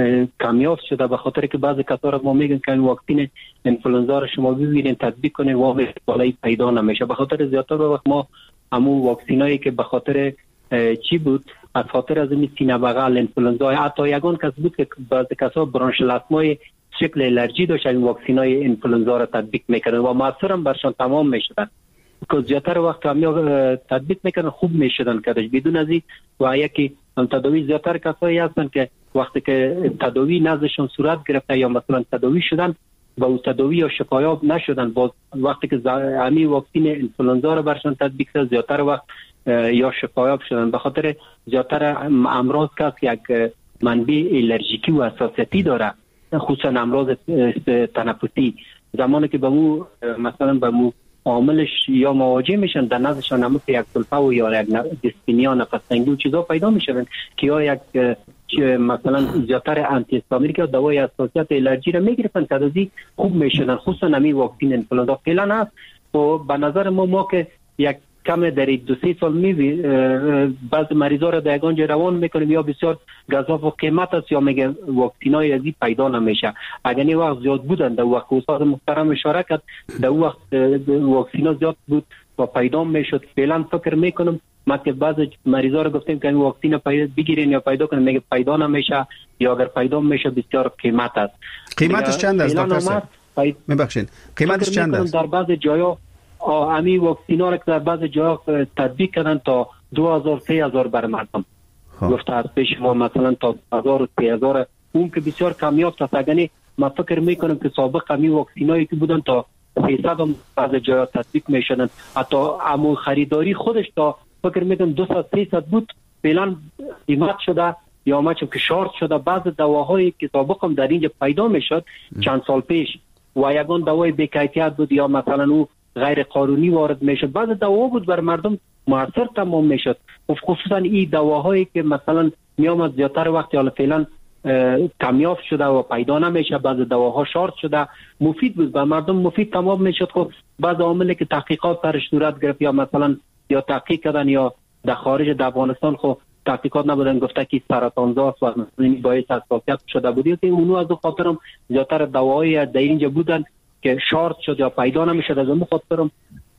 کمیاب شده به خاطر که بعضی کسا ما میگن که واکسین انفلوئنزا را شما بگیرین تطبیق کنین و بالای پیدا نمیشه. به خاطر زیادتر وقت ما همون واکسینایی که به خاطر چی بود، از خاطر از این سینه بغل انفلوئنزا، حتی یگان کس بود که بعضی کسا برانشیل آسمای شکل الرژی داشت، این واکسینای انفلوئنزا را تطبیق میکردن و موثر هم برشان تمام میشدن که زیادتر وقت هم تطبیق میکردن خوب میشدن کدش بدون از این. و یکی تداوی زیادتر کسایی هستن که وقتی که تداوی نزدشون صورت گرفته یا مثلا تداوی شدن و او تداوی یا شفایاب نشدن، باز وقتی که همی واکسین انفلوئنزا را برشان تطبیق کرد زیادتر وقت یا شفایاب شدن به خاطر زیادتر امراض که یک منبع الرژیکی و حساسیتی داره، خصوصا امراض تنفسی. زمانی که به مو مثلا به مو عاملش یا مواجه میشن در نزدشان هم یک سلفه و یا یک دیسپینیا نفس تنگی و چیزا پیدا میشن که یا یک مثلا زیادتر آنتی هیستامینیک یا دوای حساسیت الرژی را میگرفتن که ازی خوب میشدن، خصوصا همین واکسین انفلوئنزا فعلا هست. و به نظر ما ما که یک کم در دو سه سال می بعض مریضا را در یگان جای روان میکنیم یا بسیار گزاف و قیمت است یا میگه واکسینای ازی پیدا نمیشه. اگر این وقت زیاد بودن در وقت استاد محترم اشاره کرد در وقت واکسینا زیاد بود و پیدا میشد. فعلا فکر میکنم ما که بعض مریضا را گفتیم که این واکسین پیدا بگیرین یا پیدا کنین، میگه پیدا نمیشه یا اگر پیدا میشه بسیار قیمت است.
قیمتش چند است دکتر صاحب؟ میبخشید قیمتش چند است؟ در بعض جایا امی واکسینا را که در بعض جاها تطبیق کردن تا دو هزار سه هزار بر مردم گفته از پیش ما مثلا تا هزار و سه هزار، اون که بسیار کمیاب است. اگه ما فکر میکنم که سابق امی واکسینایی که بودن تا سیصد هم بعض جاها تطبیق میشدن، حتی امو خریداری خودش تا فکر میکنم دویست سیصد بود، فعلا قیمت شده یا ما چون که شارت شده. بعض دواهایی که سابق هم در اینجا پیدا میشد چند سال پیش و یگان دوای بی‌کیفیت بود یا مثلا او غیر قانونی وارد میشد، بعض دوا بود بر مردم موثر تمام میشد. خصوصا این دواهایی که مثلا میامد زیادتر وقتی حالا فعلا کمیاب شده و پیدا نمیشه، بعض دواها شارت شده، مفید بود بر مردم، مفید تمام میشد. خب بعض عواملی که تحقیقات سرش صورت گرفت یا مثلا یا تحقیق کردن یا در خارج در افغانستان خب تحقیقات نبودن گفته که سرطانزاست و مثلا باعث حساسیت شده بود که اونو از خاطرم زیادتر دواهای در اینجا بودن که شارت شد یا پیدا نمیشد. از اون خاطرم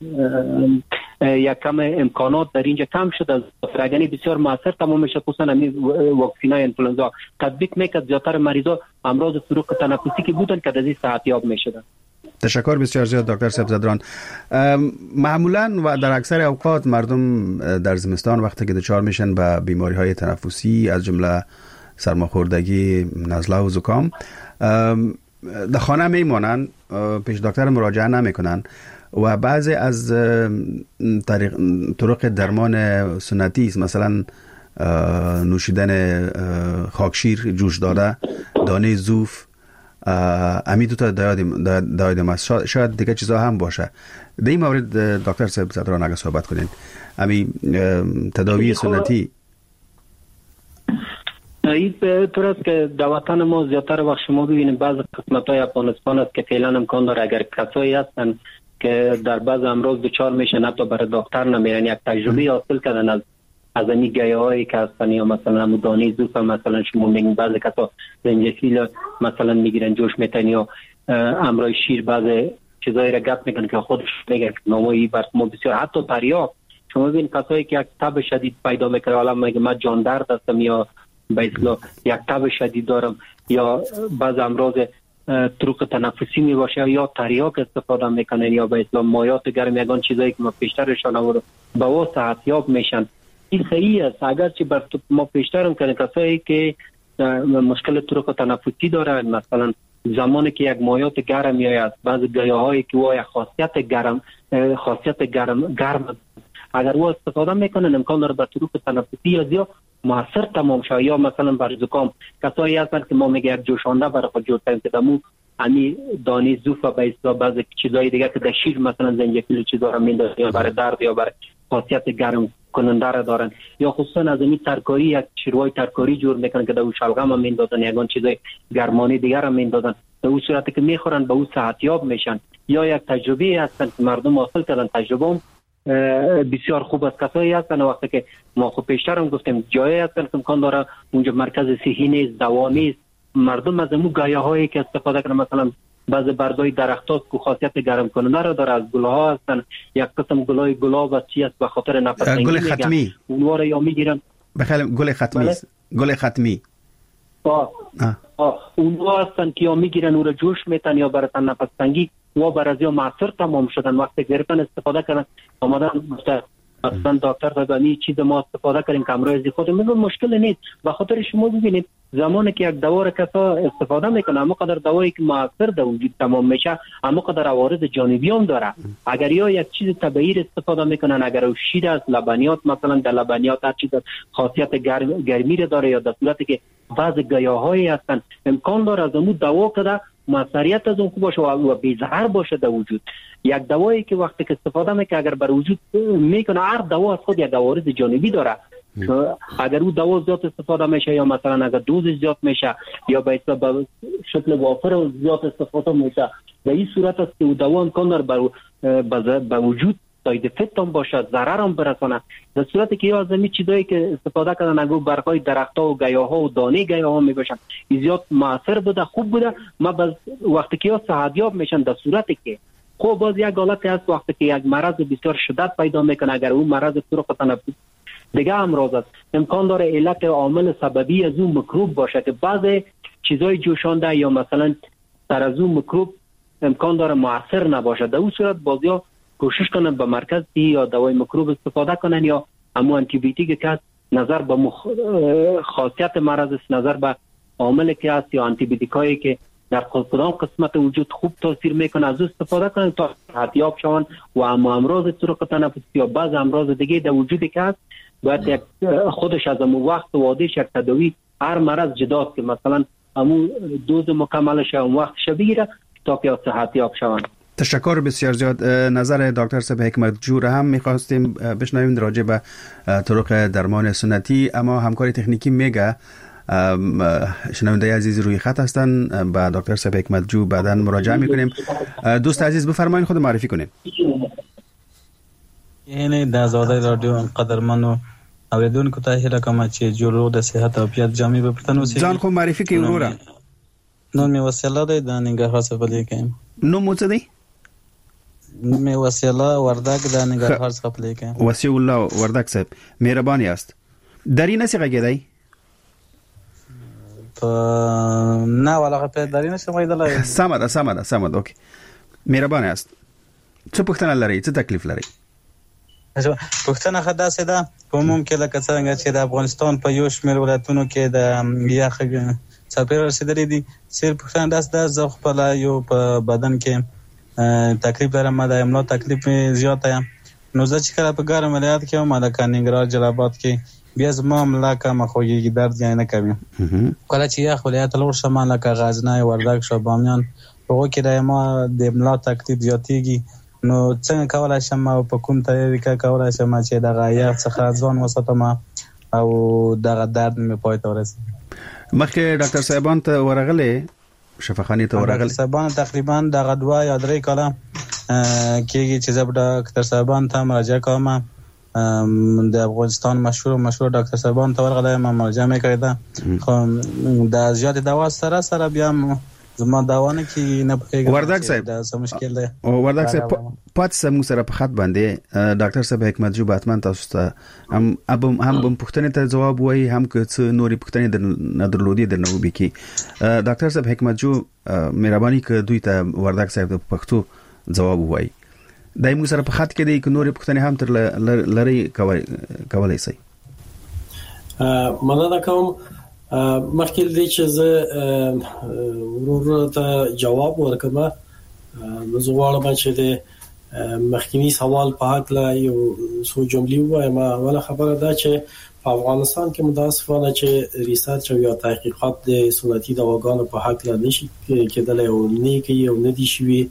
یک کم امکانات در اینجا کم شد، از فرگنی بسیار موثر تمام میشه. خصوصا همین واکسینای انفلوئنزا تطبیق میکرد، زیادتر مریضا امراض فروغ تنفسی که بودن که از این صحتیاب میشدن. تشکر بسیار زیاد دکتر صاحب زدران. معمولا و در اکثر اوقات مردم در زمستان وقتی که دچار میشن به بیماری های تنفسی از جمله سرماخوردگی، نزله و زکام در خانه میمانند، پیش دکتر مراجعه نمیکنن و بعضی از طریق طرق درمان سنتی است، مثلا نوشیدن خاکشیر جوش داده، دانه زوف، امی دو تا دایدم است. شاید دیگه چیزا هم باشه. در این مورد دکتر صاحب زدران اگه صحبت کنین، امی تداوی سنتی
این به طور است که در وطن ما زیادتر وقت شما ببینید بعض قسمت‌های افغانستان است که فعلا امکان داره اگر کسایی هستن که در بعض امراض دچار میشن حتی برای دکتر نمیرن، یک تجربه حاصل کردن از از این گیاهایی که هستن، یا مثلا دانه زوف مثلا شما میگین بعضی کسا زنجفیل مثلا میگیرن جوش میتن، یا امرای شیر بعضی چیزایی را گپ میکنن که خودش میگن نامایی بر ما بسیار حتی تریاق. شما ببین کسایی که یک تب شدید پیدا میکنه، حالا میگه من جان درد هستم یا به اصطلاح یک تب شدید دارم، یا بعض امراض طرق تنفسی می باشه، یا تریاک استفاده میکنن، یا به اصطلاح مایات گرم، یگان چیزایی که ما پیشترشان آورد با او صحتیاب میشن. این صحیح است. اگر چه بر ما پیشترم کنه کسایی که مشکل طرق تنفسی دارن، مثلا زمانی که یک مایات گرم میاد، بعض گیاهایی که وای خاصیت گرم خاصیت گرم گرم اگر او استفاده میکنن امکان داره بر طرق تنفسی یا زیاد موثر تمام شه. یا مثلا برای زکام کسایی هستن که ما میگه یک جوشانده برای خود جوشتن که دمو امی دانی زوف و به اصطلاح بعض چیزای دیگه که در شیر مثلا زنجفیل چیزا رو میندازن یا برای درد یا برای خاصیت گرم کننده را دارن، یا خصوصا از این ترکاری یک شیروای ترکاری جور میکنن که در او شلغم هم میندازن، یگان چیزای گرمانی دیگر هم میندازن، در اون صورتی که میخورن به او صحتیاب میشن. یا یک تجربه هستن که مردم حاصل کردن، تجربه بسیار خوب است. کسایی هستن وقتی که ما خود پیشتر هم گفتیم جایی هستن که امکان داره اونجا مرکز صحی نیست، دوا نیست، مردم از امو گیاهایی که استفاده کنن، مثلا بعض بردای درختات که خاصیت گرم کننده را داره، از گلها هستن، یک قسم گلای گلاب است چی است به خاطر نفس تنگی
گل ختمی
اونها را یا میگیرن
بخیر گل ختمی است، گل ختمی
آه آه اونها هستن که یا میگیرن او را جوش میتن یا برای نفس تنگی و برای یا معصر تمام شدن وقتی گرفتن استفاده کردن آمدن مثلا دکتر فلانی چیز ما استفاده کردیم که امروز خود میگم مشکل نیست. به خاطر شما ببینید زمانی که یک دوا را کسا استفاده میکنه اما قدر دوایی که موثر در وجود تمام میشه اما قدر عوارض جانبی هم داره. اگر یا یک چیز طبیعی استفاده میکنن، اگر او شیر است، لبنیات مثلا در لبنیات هر چیز خاصیت گرم گرمی را داره، یا در صورتی که بعض گیاهایی هستن امکان داره از اون دوا کده موثریت از اون خوب باشه و بی ضرر باشه در وجود. یک دوایی که وقتی که استفاده میکنه اگر بر وجود میکنه، هر دوا از خود یک عوارض جانبی داره. اگر او دوا زیاد استفاده میشه یا مثلا اگر دوز زیاد میشه یا به شکل وافر زیاد استفاده میشه، به این صورت است که او دوا امکان داره به وجود ساید افکت هم باشه، ضرر هم برسانه. در صورتی که یا از این چیزایی که استفاده کردن اگه برگای درخت‌ها و گیاها و دانه گیاها میباشن زیاد موثر بوده، خوب بوده، ما باز وقتی که یا صحتیاب میشن در صورتی که خب باز یک حالت هست وقتی که یک مرض بسیار شدت پیدا میکنه، اگر اون مرض طرق تنفسی دیگه امراض است امکان داره علت عامل سببی از اون میکروب باشه که بعضی چیزای جوشانده یا مثلا سر از اون میکروب امکان داره موثر نباشه. در اون صورت بازیا کوشش کنن به مرکز یا دوای میکروب استفاده کنن یا همون آنتی بیوتیکی که نظر به مخ... خاصیت مرض است، نظر به عامل که است یا آنتی بیوتیکایی که در کدام قسمت وجود خوب تاثیر میکنه از استفاده کنن تا صحتیاب شون و اما امراض طرق تنفسی یا بعض امراض دیگه در وجودی که است باید یک خودش از امو وقت و عادش یک تداوی هر مرض جداست که مثلا امو دوز مکملش اون وقتش بگیره تا که صحتیاب شون.
تشکر بسیار زیاد. نظر دکتر صاحب حکمت جو را هم می‌خواستیم بشنویم راجع به طرق درمان سنتی، اما همکاری تکنیکی میگه شنونده عزیز روی خط هستن، با دکتر صاحب حکمت جو بعداً مراجعه می‌کنیم. دوست عزیز بفرمایید خود معرفی کنین.
یعنی د آزادۍ رادیو قدرمنو اوریدونکو ته هیله کوم چې جوړو د صحت او عافیت جامع به پرتنو سي.
ځان خو معرفي کوي وروره.
نو می وسیله ده د ننګرهار څخه لیکم.
نو مو څه دی؟
می وسیله وردک د ننګرهار څخه لیکم.
وسیع الله وردک صاحب مهرباني است. دری نسی غږیدای؟
په نه ولا په دری نسی غږیدای.
سمه ده سمه ده سمه ده اوکی. مهرباني است. څه پوښتنه لرئ؟ څه تکلیف لرئ؟
پښتنه خداسه ده په عموم کې لکه څنګه چې د افغانستان په یو شمېر ولایتونو کې د یخ څپې رسیدلې دي صرف پښتنه داس ده زه خپل یو په بدن کې تکلیف لرم د املا تکلیف زیاته نو زه چې کله په ګرم ولایت کې وم لکه ننګرهار جلال کې بیا زما ملا کومه خوږیږي درد یې نه کوي کله چې یخ ولایت لور شم لکه غزنی وردګ شو بامیان هغه کې د ما د املا تکلیف زیاتېږي نو څنګه کولای شم په کوم طریقه کولای شم چې د غایې څخه ځان وساتم او دغه درد مې پای ته ورسېږي
مخکې ډاکټر صاحبان ته ورغلې شفاخانه ته ورغلې
ډاکټر صاحبان تقریبا دغه دوه یا درې کاله کېږي چې زه ډاکټر صاحبان ته مراجعه کوم د افغانستان مشهور مشهور ډاکټر صاحبان ته ورغلم مراجعه مې کړې ده خو د زیات دوا سره سره بیا زما داوانه کې نه پېږم
وردګ صاحب
دا څه مشکل دی
او وردګ صاحب پات سم سره په خط باندې ډاکټر صاحب حکمت جو باتمن تاسو ته هم هم هم پښتنې ته جواب وایي هم که څه نوري پښتنې د ندرلودي د نو بکی ډاکټر صاحب حکمت جو مهرباني ک دوی ته وردګ صاحب په پښتو جواب وایي دای موږ سره په خط کې دی ک نوري پښتنې هم تر لری کولای شي
مننه کوم مخکې دې چې زه ورور ته جواب ورکړم نو زه غواړم چې د مخکینی سوال په حق لا یو څو جملې وایم. اوله خبره ده چې په افغانستان کې متاسفانه چې ریسرچ او یا تحقیقات د سنتي دواګانو په حق لا نشي کېدلی او نه کوي او نه دي شوي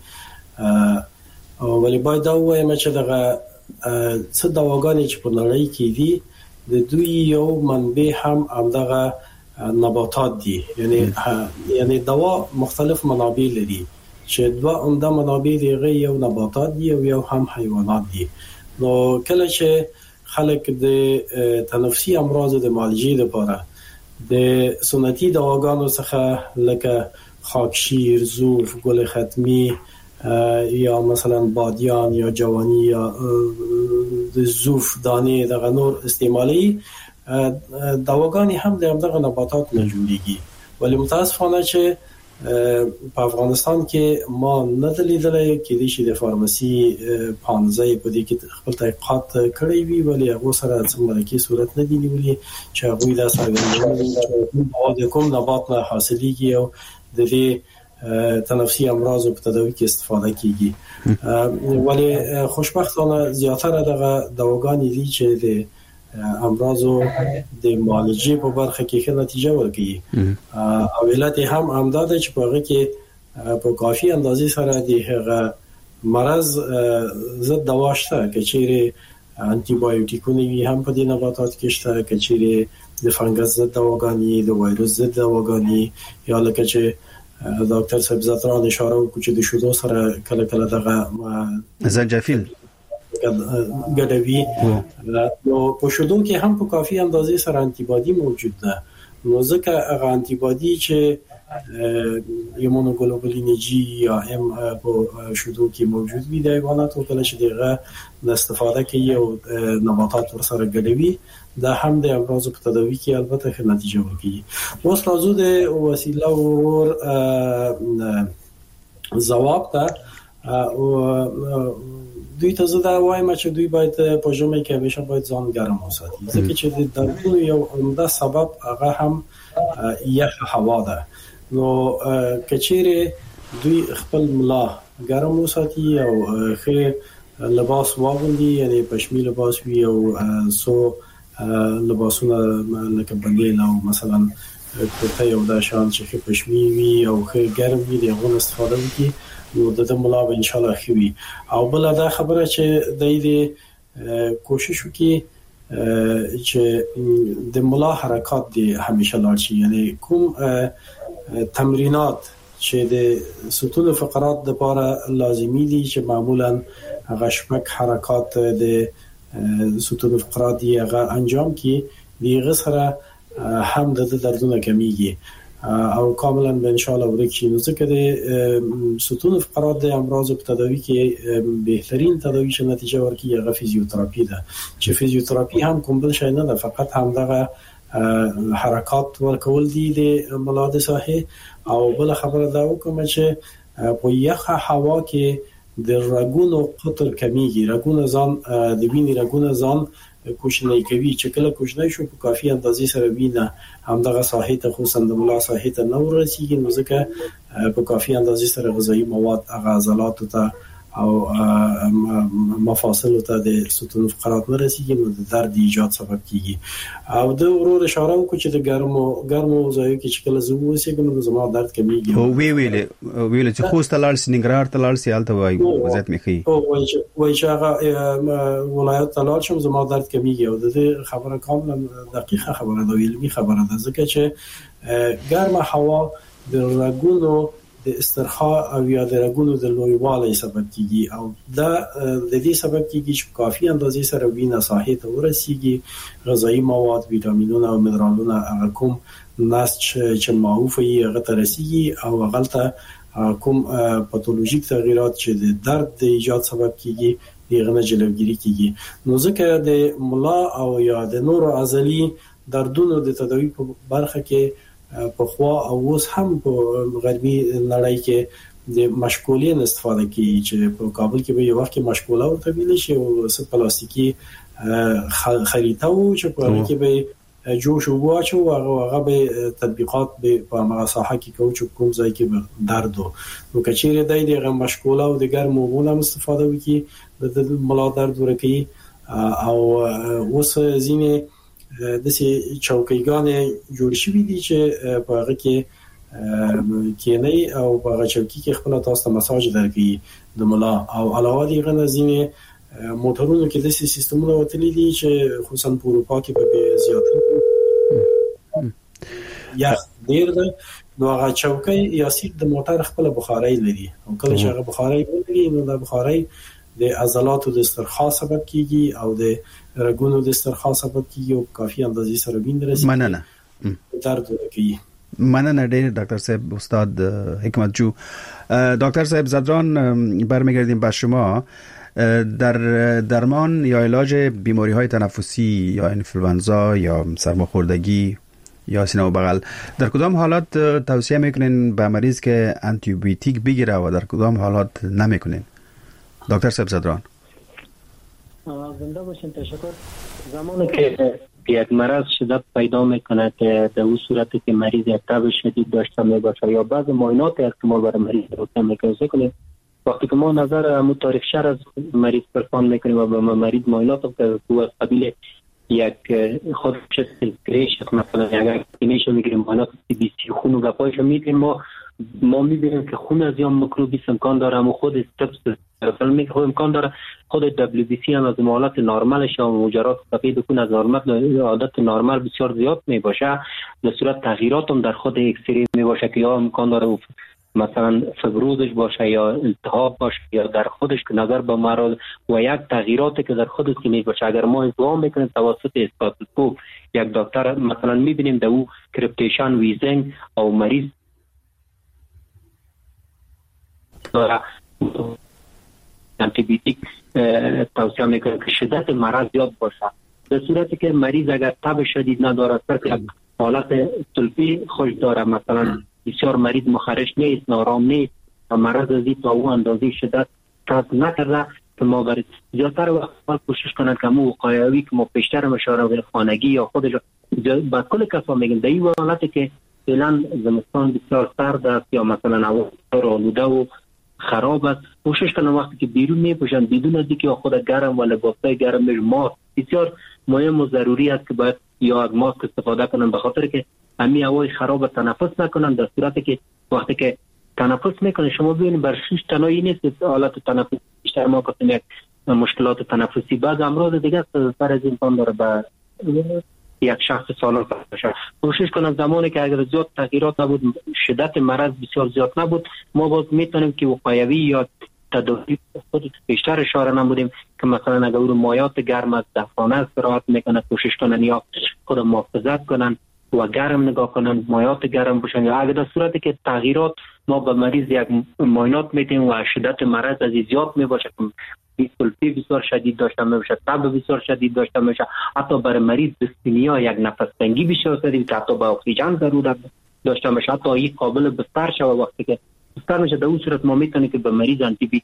او ولې باید دا وایم چې دغه څه دواګانې چې په نړۍ کې دي د دوی یو منبع هم همدغه نباتات دي یعنی یعنی دوا مختلف منابع لري چې دوه عمده منابع دي یو نباتات دي او یو هم حیوانات دي. نو کله چې خلک د تنفسي امراض د معالجې لپاره د سنتي دواګانو څخه لکه خاکشیر، زوف، گل ختمی یا مثلا بادیان یا جوانی یا د زوف دانه دغه نور استعمالي دواګانې هم د همدغه نباتات نه جوړیږي ولی متاسفانه چې په افغانستان کې ما نه لیدلې کې د شي د فارماسي پانځه په دې کې خپل تحقیقات کړی وی ولی هغه سره څومره کې صورت نه دی نیولې چې هغه دا څرګندوي چې کوم نبات نه حاصلېږي او د دې تنفسي امراض په تداوی کې استفاده کیږي ولی خوشبختانه زیاتره دغه دواګانې دي چې د امراضو د معالجې په برخه کې ښه نتیجه ورکړي او علت هم همدا ده چې په هغه کې په کافي اندازې سره د هغه مرض ضد دوا شته کچېره انټي بایوټیکونه وي هم په دې نباتات کې شته کچېره د فنګس ضد دواګانې د وایروس ضد دواګانې یا لکه چې ډاکټر صاحب زاتران اشاره وکړي چې د شودو سره کله کله دغه
زنجفیل
ګډوي نو په شودو کې هم په کافي اندازې سره انټي باډي موجود ده نو ځکه هغه انټي باډي چې ایمونوګلوبولین جی یا ام په شودو کې موجود وي د حیواناتو کله چې دغه استفاده کوي او نباتات ورسره ګډوي دا هم د امراض په تداوی کې البته ښه نتیجه ورکوي. اوس راځو د وسیله ور جواب ته او دوی ته زه دا وایم چې دوی باید په ژمي کې همیشه باید ځان ګرم وساتي ځکه چې د دردونو یو عمده سبب هغه هم یخ هوا ده. نو کچېره دوی خپل ملا ګرم وساتي او ښه لباس واغوندي یعنی پشمي لباس وي او سو لباسونه لکه بنګیل او مثلا کوټه یو د شان چې پشمي وي او ښه ګرم وي دغه استفاده وکړي نو د ملا به ان شاء الله خوي او بل دا خبره چې د دې کوشش وکړي چې د ملا حرکات دي همیشه لاړ شي یعنی کوم تمرینات چې د ستون فقرات لپاره لازمي دي چې معمولا هغه شپږ حرکات د ستون فقرات دی هغه انجام کی دیغه سره هم د دردونه کمیږي او کاملا به ان شاء الله ورکی نو ځکه د ستون فقرات د امراض په تداوی کې بهترین تداوی چې نتیجه ورکړي هغه فزیوتراپي ده چې فزیوتراپي هم کوم بل شي نه ده فقط هم دغه حرکات ورکول دي د ملا د ساحه او بل خبره دا وکم چې په یخه هوا کې د رګونو قطر کمیږي، رګونه ځان د وینې رګونه ځان کوشنۍ کوي چې کله کوشنۍ شو په کافي اندازې سره وینه همدغه ساحې ته خصوصا د ملا ساحې ته نه ورسیږي، نو ځکه په کافي اندازې سره غذایی مواد هغه عضلاتو ته او مفاصل ته د ستون فقرات نه رسیږي، نو د درد ایجاد سبب کیږي. او د ورور اشاره وکړو چې د ګرمو ګرمو ځایو کې چې کله زه اوسېږم نو زما درد کمیږي.
او وی ویل ویل چې خوست لاړ سننګرهار ته لاړ سیال ته وایي وضعیت مخې
او وایي چې هغه ولایت ته لاړ شم زما درد کمیږي. او د خبره کاملا دقیقه خبره ده، علمي خبره ده، ځکه چې ګرمه هوا د رګونو د استرخاء او یا د رګونو د لویوالي سبب کیږي، او دا د دې سبب کیږي چې کافي اندازې سره وینه ساحې ته ورسیږي، غذایی مواد، ویټامینونه او منرالونه هغه کوم نسج چې معروف یې هغه ته رسیږي، او هغه ته کوم پاتولوژیک تغیرات چې د درد د ایجاد سبب کیږي هغه نه جلوګیری کیږي. نو ځکه د ملا او یا د نور عضلي دردونو د تداوی په برخه کې په خوا او اوس هم په غربي نړۍ کې د مشکولین استفاده کوي، چې په کابل کې به یو وخت مشکوله ورته ویل شي او څه پلاستیکي خریطه و چې په هغه کې به جوش واچو او هغه به تطبیقات به په هغه ساحه کې کوي چې کوم ځای کې درد و. نو کچېره دای دغه مشکوله او د ګرمو غوونه استفاده وکړي د ملا درد ورکړي. او اوس ځینې د سي چوکیګانې جوړ شوې دي چې په هغه کې کېنی او په هغه چوکۍ کې خپل تاسو ته مساج درکړي د ملا. او علاوه دي غنه ځینې موټرونو کې د سي سیستمونه وتلي دي چې خصوصا په اروپا کې به زیات یا ډیر ده. نو هغه چوکۍ یا سیټ د موټر خپل بخاري لري، او کله چې هغه بخاري لري نو د بخاري د عضلاتو د استرخاء سبب کیږي او د رګونو د استرخاء سبب کیږي او کافي اندازې سره وینه رسیږي.
مننه
درد کوي.
مننه ډیر دکتر صاحب، استاد حکمت جو. دکتر صاحب زدران، برمیگردیم به شما. در درمان یا علاج بیماری های تنفسی یا انفلوانزا یا سرماخوردگی یا سینه و بغل در کدام حالات توصیه میکنین به مریض که آنتی بیوتیک بگیره و در کدام حالات نمیکنین؟ دکتر صاحب زدران.
زنده باشین. تشکر. زمانی که یک مرض شدت پیدا میکنه که در اون صورتی که مریض یک تب شدید داشته میباشه یا بعض معاینات است که ما برای مریض روشن میکنیم، وقتی که ما نظر امو تاریخ شهر از مریض پرسان میکنیم و به مریض معاینات که تو از قبیل یک خود شد گریش مثلا اگر اینیشو میگیریم معاینات سی بی سی خون و گپایشو میگیریم، ما ما میبینیم که خون از یا میکروبی امکان داره و خود استپس خود امکان داره خود دبلیو بی سی هم از معاملات نرمالش و مجرات سفید خون از نرمال عادت نرمال بسیار زیاد میباشه، به صورت تغییرات هم در خود اکسری میباشه که یا امکان داره مثلا فبروزش باشه یا التهاب باشه یا در خودش که نظر به مرض و یک تغییراتی که در خودش میباشه. اگر ما ازدواج میکنیم توسط استاتوسکوپ یک دکتر مثلا میبینیم در او کریپتیشن ویزنگ او مریض داره آنتی بیوتیک توصیه میکنه که شدت مرض زیاد باشه. در صورتی که مریض اگر تب شدید نداره، صرف حالت سلفی خوش داره، مثلا بسیار مریض مخرش نیست، نارام نیست و مرض ازی تا او اندازه شدت تب نکرده، که ما برای زیادتر وقت کوشش کنند که مو وقایوی که ما پیشتر مشاوره خانگی یا خودش با کل کسا میگن در این حالتی که فعلا زمستان بسیار سرد است یا مثلا هوا آلوده و خراب است، کوشش کنن وقتی که بیرون میپوشن بدون از اینکه خود گرم و لباسای گرم میش ماسک بسیار مهم و ضروری است که باید یا از ماسک استفاده کنن، به خاطر که همین هوای خراب تنفس نکنن. در صورتی که وقتی که تنفس میکنه شما ببینید بر شش تنهایی نیست حالت تنفسی، بیشتر ما گفتیم یک مشکلات تنفسی، بعض امراض دیگه سر از امکان داره به یک شخص سالم باشه. کوشش کنم زمانی که اگر زیاد تغییرات نبود، شدت مرض بسیار زیاد نبود، ما باز میتونیم که وقایوی یا تداوی خود بیشتر اشاره نمودیم که مثلا اگر اون مایات گرم از دفانه استراحت میکنه کوشش کنن یا خود محافظت کنن و گرم نگاه کنن، مایات گرم باشن، یا اگر در صورتی که تغییرات ما به مریض یک معاینات میدیم و شدت مرض از زیاد میباشه که سلفی بسیار شدید داشته میشه، تب بسیار شدید داشته میشه، حتی برای مریض دیسپنیا یک نفس تنگی بسیار شدید که حتی با اکسیژن ضرورت داشته میشه، حتی این قابل بستر شوه. وقتی که بستر میشه در اون صورت ما میتونیم که به مریض آنتی بیوتیک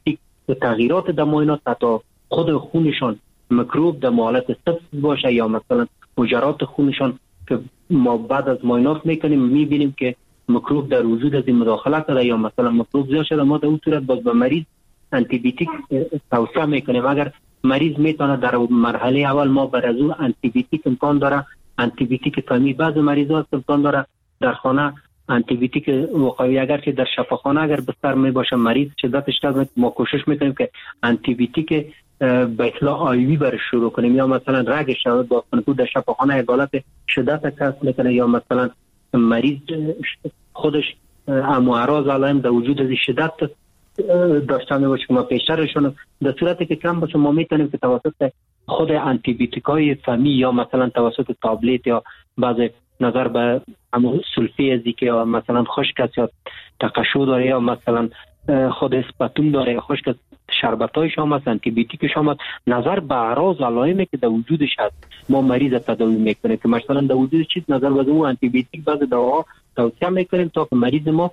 تغییرات در مایعات، حتی خود خونشان میکروب در حالت سبز باشه یا مثلا مجرات خونشان که ما بعد از مایعات میکنیم میبینیم که میکروب در وجود از این مداخله کرده یا مثلا میکروب زیاد شده، ما در اون صورت باز به مریض آنتی بیوتیک توصیه میکنیم. اگر مریض میتونه در مرحله اول ما بر از اون آنتی بیوتیک امکان داره، آنتی بیوتیک فمی بعض مریضا امکان داره در خانه آنتی بیوتیک وقایعی، اگر که در شفاخانه اگر بستر می باشه مریض شدتش داد، ما کوشش میکنیم که آنتی بیوتیک به اطلاع آیوی برش شروع کنیم یا مثلا رگش شود با کنکو در شفاخانه عدالت شدت کسب میکنه یا مثلا مریض خودش امواراز علائم در وجود از شدت داشته می باشه که ما پیشترشون در صورتی که کم باشه ما میتونیم که توسط خود آنتی بیوتیکای فمی یا مثلا توسط تابلت یا بعض نظر به همون سلفی ازی که مثلا خشک است یا تقشو داره یا مثلا خود اسپاتون داره یا خشک است شربتای شما است آنتی بیوتیک شما است، نظر به اعراض علائمی که در وجودش هست ما مریض تداوی میکنیم که مثلا در وجود چیز نظر به اون آنتی بیوتیک بعض دواها توصیه میکنیم تا که مریض ما.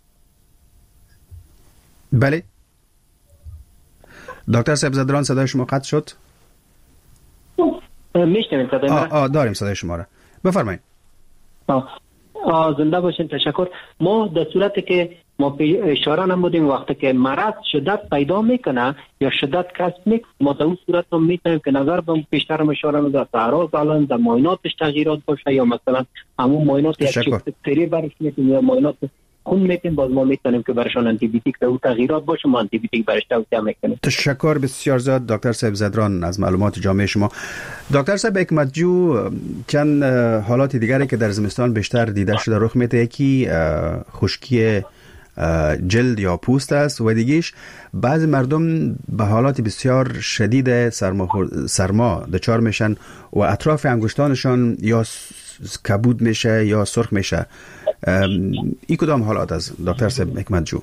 بله دکتر صاحب زدران صدای شما قطع شد؟
میشنویم صدای ما؟
آه داریم صدای شما را، بفرمایید.
آه. آه زنده باشین، تشکر. ما در صورتی که ما اشاره نمودیم وقتی که مرض شدت پیدا میکنه یا شدت کسب میکنه ما در اون صورت هم میتونیم که نظر به پیشتر هم اشاره نمودیم اعراض علائم در مایعاتش تغییرات باشه یا مثلا همون مایعات یک چیپتری برش میتونیم یا مایعات خون میتونیم باز ما میتونیم که برشان آنتی بیوتیک در اون تغییرات باشه ما آنتی بیوتیک برش توصیه میکنیم.
تشکر بسیار زیاد دکتر صاحب زدران از معلومات جامع شما. دکتر صاحب حکمتجو، چند حالات دیگری که در زمستان بیشتر دیده شده رخ میده، یکی خشکی جلد یا پوست است و دیگیش بعضی مردم به حالات بسیار شدید سرما سرما دچار میشن و اطراف انگشتانشان یا کبود میشه یا سرخ میشه. این کدام حالات از دکتر صاحب حکمتجو؟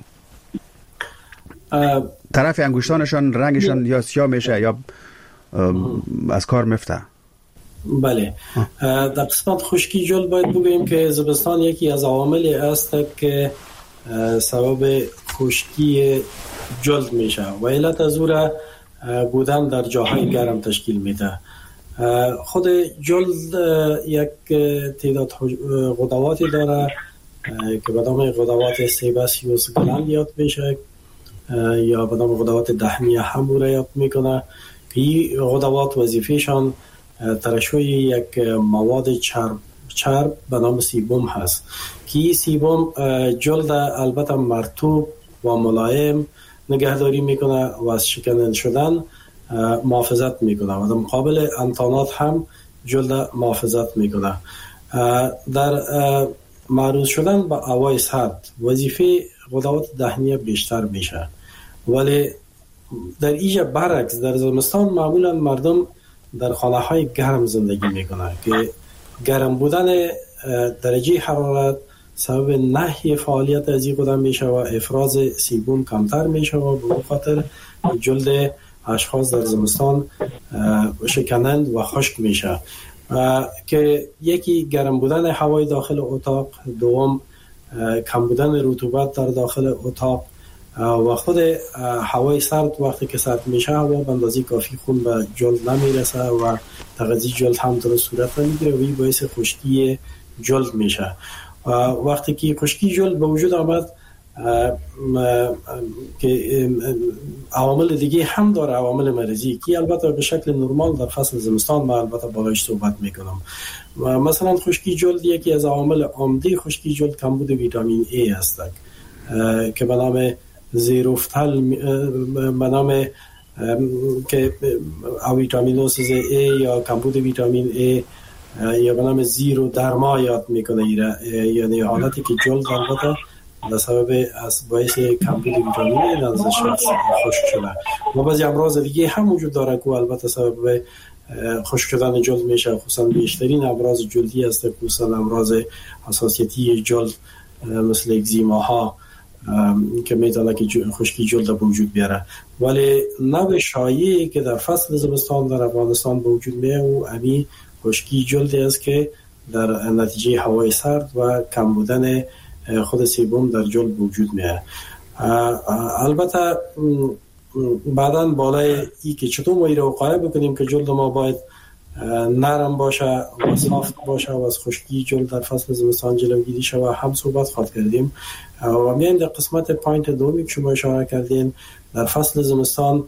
طرف انگشتانشان رنگشان یا سیاه میشه یا از کار میفته؟
بله، در قسمت خشکی جلد باید بگوییم که زمستان یکی از عواملی است که سبب خشکی جلد میشه و علت از او را بودن در جاهای گرم تشکیل میده. خود جلد یک تعداد غدواتی داره که به نام غدوات سیباسیوس گلند یاد میشه یا به نام غدوات دهمیه هم را یاد میکنه که این غدوات وظیفهشان ترشح یک مواد چرب چرب به نام سیبوم هست که این سیبوم جلد البته مرطوب و ملایم نگهداری میکنه و از شکننده شدن محافظت میکنه و در مقابل انتانات هم جلد محافظت میکنه. در معروض شدن به هوای سرد وظیفه غدوات دهنیه بیشتر میشه، ولی در اینجا برعکس در زمستان معمولا مردم در خانه های گرم زندگی میکنه که گرم بودن درجه حرارت سبب نهی فعالیت از این قدم میشه و افراز سیبوم کمتر میشه و به خاطر جلد اشخاص در زمستان شکنند و خشک میشه که یکی گرم بودن هوای داخل اتاق، دوم کم بودن رطوبت در داخل اتاق و خود هوای سرد وقتی که سرد میشه هوا به اندازه کافی خون به جلد نمیرسه و تغذیه جلد هم درست صورت نمیگیره و این باعث خشکی جلد میشه. وقتی که خشکی جلد به وجود آمد که عوامل دیگه هم داره، عوامل مرضی که البته به شکل نرمال در فصل زمستان ما البته باهاش صحبت میکنم. مثلا خشکی جلد یکی از عوامل عمده خشکی جلد کمبود ویتامین ای است که به نام زیروفتل به نام که ویتامینوسیس ای یا کمبود ویتامین ای یا به نام زیرو درما یاد میکنه، یعنی حالتی که جلد البته به سبب از باعث کمبود ویتامین ای در شخص خشک شده و بعضی امراض دیگه هم وجود داره که البته سبب خشک شدن جلد میشه. خصوصا بیشترین امراض جلدی است، خصوصا امراض حساسیتی جلد مثل اگزیما ها که میتونه که خشکی جلد به وجود بیاره. ولی نوع شایعی که در فصل زمستان در افغانستان به وجود میاد و امی خشکی جلد است که در نتیجه هوای سرد و کم بودن خود سیبوم در جلد به وجود میاد. البته بعداً بالای ای که چطور ما رو وقایع بکنیم که جلد ما باید نرم باشه و صاف باشه و از خشکی جلد در فصل زمستان جلوگیری شود هم صحبت خواهد کردیم. و میایم در قسمت پوینت دومی که شما اشاره کردین در فصل زمستان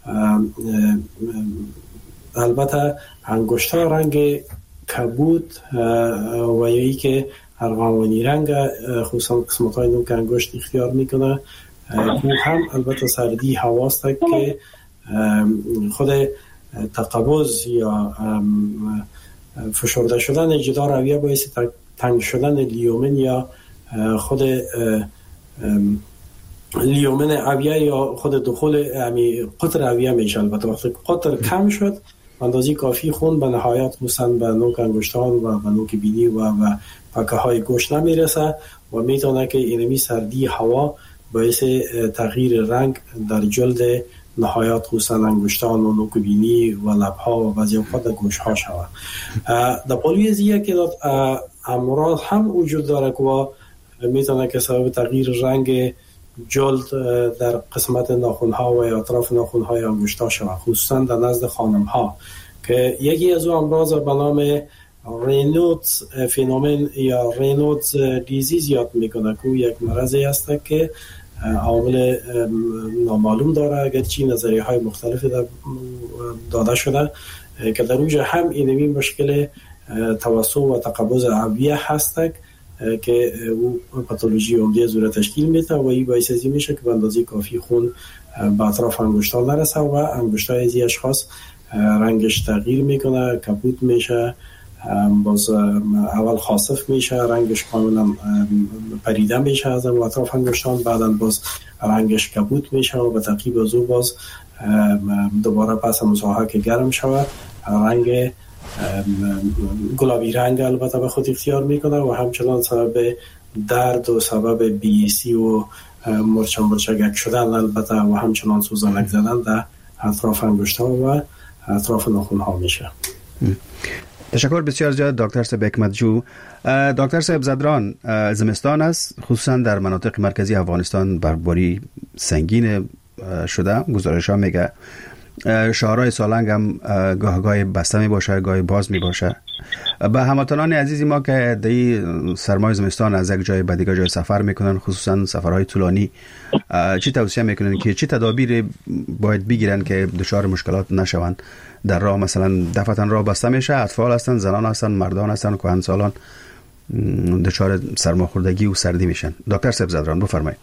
البته انگشت‌ها رنگ کبود و یکی که ارغوانی رنگ خصوصا قسمت‌های نوک انگشت اختیار میکنه او هم البته سردی هواست که خود تقبض یا فشرده شدن جدار رویه باعث تنگ شدن لیومن یا خود لیومن اویه یا خود دخول قطر اویه میشه. البته وقتی قطر کم شد اندازی کافی خون به نهایت خصوصا به نوک انگشتان و به نوک بینی و و پکه های گوشت نمیرسه و میتونه که اینمی سردی هوا باعث تغییر رنگ در جلد نهایت خصوصا انگشتان و نوک بینی و لبها و بعضی اوقات گوش ها شود. در پالوی زیه که امراض هم وجود داره که میتونه که سبب تغییر رنگ جلد در قسمت ناخن ها و اطراف ناخن های انگشتا شود، خصوصا در نزد خانم ها که یکی از اون امراض به نام رینودز فنومن یا رینودز دیزیز یاد میکنه که یک مرضی است که عوامل نامعلوم داره، اگرچه نظریه های مختلف داده شده که در اونجا هم اینمی مشکل توسع و تقبض اویه هست که او پاتولوژی عمده زور تشکیل میده و این باعث ازی میشه که به اندازه کافی خون به اطراف انگشتان نرسه و انگشتای ازی اشخاص رنگش تغییر میکنه، کپوت میشه، باز اول خاصف میشه، رنگش کاملا پریده میشه از اطراف انگشتان، بعدا باز رنگش کپوت میشه و به تعقیب از او باز دوباره پس مساحه که گرم شود رنگ گلابی رنگ البته به خود اختیار میکنه و همچنان سبب درد و سبب بیسی و مرچن مرچگک شدن البته و همچنان سوزنک زدن در اطراف انگشتان و اطراف ناخن ها میشه.
تشکر بسیار زیاد دکتر صاحب حکمتجو. دکتر صاحب زدران، زمستان است، خصوصا در مناطق مرکزی افغانستان برفباری سنگین شده. گزارش ها میگه شهرهای سالنگ هم گاه گاه بسته می باشه، گاه باز می باشه. به هموطنان عزیزی ما که در سرمای زمستان از یک جای به دیگر جای سفر میکنن، خصوصا سفرهای طولانی، چی توصیه میکنن که چی تدابیر باید بگیرن که دچار مشکلات نشوند در راه؟ مثلا دفعتا راه بسته میشه، اطفال هستن، زنان هستن، مردان هستن، کهنسالان دچار سرماخوردگی و سردی میشن. دکتر صاحب زدران بفرمایید.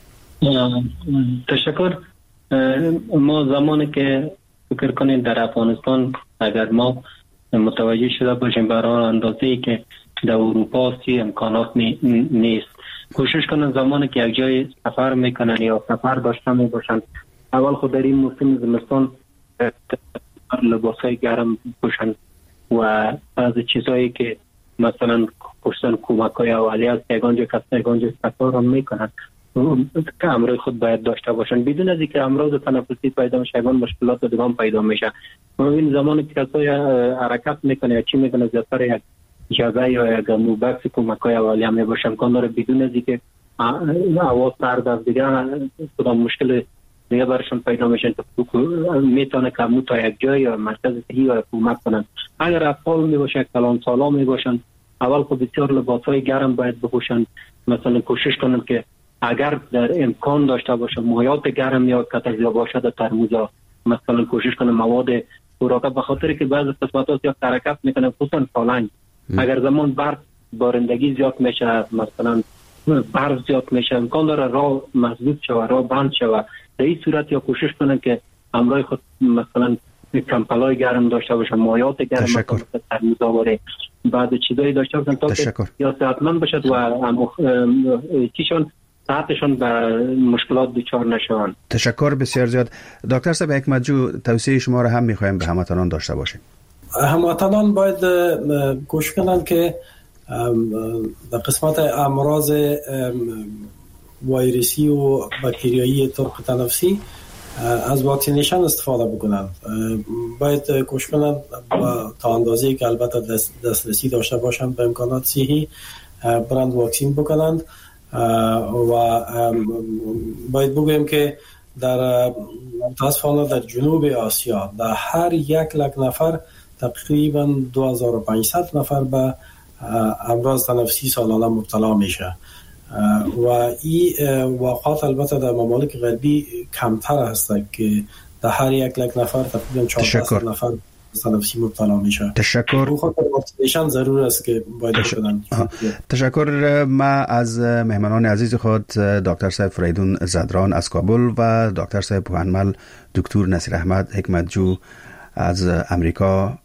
تشکر. ما زمانی که فکر کنیم در افغانستان اگر ما متوجه شده باشیم برای اندازه‌ای که در اروپا سی امکانات نیست، کوشش کنن زمانی که یک جای سفر میکنن یا سفر داشته میباشن اول خود در این موسم زمستان لباسای گرم پوشن و از چیزایی که مثلا خصوصا کمک‌های اولیه است یگانجا کسا یگانجا سفر هم میکنن که امراض خود باید داشته باشن بدون از اینکه امراض تنفسی پیدا میشه یگان مشکلات دیگه هم پیدا میشه. این زمانی که کسای حرکت میکنه یا چی میکنه زیادتر یک جزای یا یک موبکس کمک‌های اولیه میباشه امکان داره بدون از اینکه هوا سرد از دیگه کدام مشکل دیگه برشون پیدا میشن میتونه که مو تا یک جای یا مرکز صحی یا کمک کنن. اگر اطفال میباشه کلان سالا میباشن اول خود بسیار لباسای گرم باید بپوشن. مثلا کوشش کنن که اگر در امکان داشته باشه مایعات گرم یا کتازیا باشه در ترموزا مثلا کوشش کنن مواد خوراک، به خاطر که بعضی قسمت‌ها یا حرکت میکنه خصوصا سالنگ اگر زمان برف بارندگی زیاد میشه مثلا برف زیاد میشه امکان داره راه مسدود شوه، راه بند شوه. در این صورت یا کوشش کنن که همراه خود مثلا کمپلای گرم داشته باشن، مایعات گرم مثلا ترموزا واره بعد چیزایی داشته باشن تا که یا صحتمند باشد و چیشون صحتشون به مشکلات دچار نشوند.
تشکر بسیار زیاد. دکتر صاحب حکمتجو، توصیه شما را هم میخوایم به هموطنان داشته باشیم.
هموطنان باید کوشش کنند که در قسمت امراض ویروسی و باکتریایی طرق تنفسی از واکسینیشن استفاده بکنند. باید کوشش کنند تا اندازه‌ای که البته دسترسی داشته باشند به امکانات صحی برند واکسین بکنند و باید بگویم که در متاسفانه در جنوب آسیا در هر یک لک نفر تقریبا دو هزار و پانصد نفر به امراض تنفسی سالانه مبتلا میشه و این واقعات البته در ممالک غربی کمتر هست که در هر یک لک نفر تقریبا چهارده نفر تنفسی مبتلا میشه.
تشکر.
واکسینیشن ضرور است که باید شدن.
تشکر. ما از مهمانان عزیز خود دکتر صاحب فریدون زدران از کابل و دکتر صاحب پوهنمل دکتر نصیر احمد حکمتجو از امریکا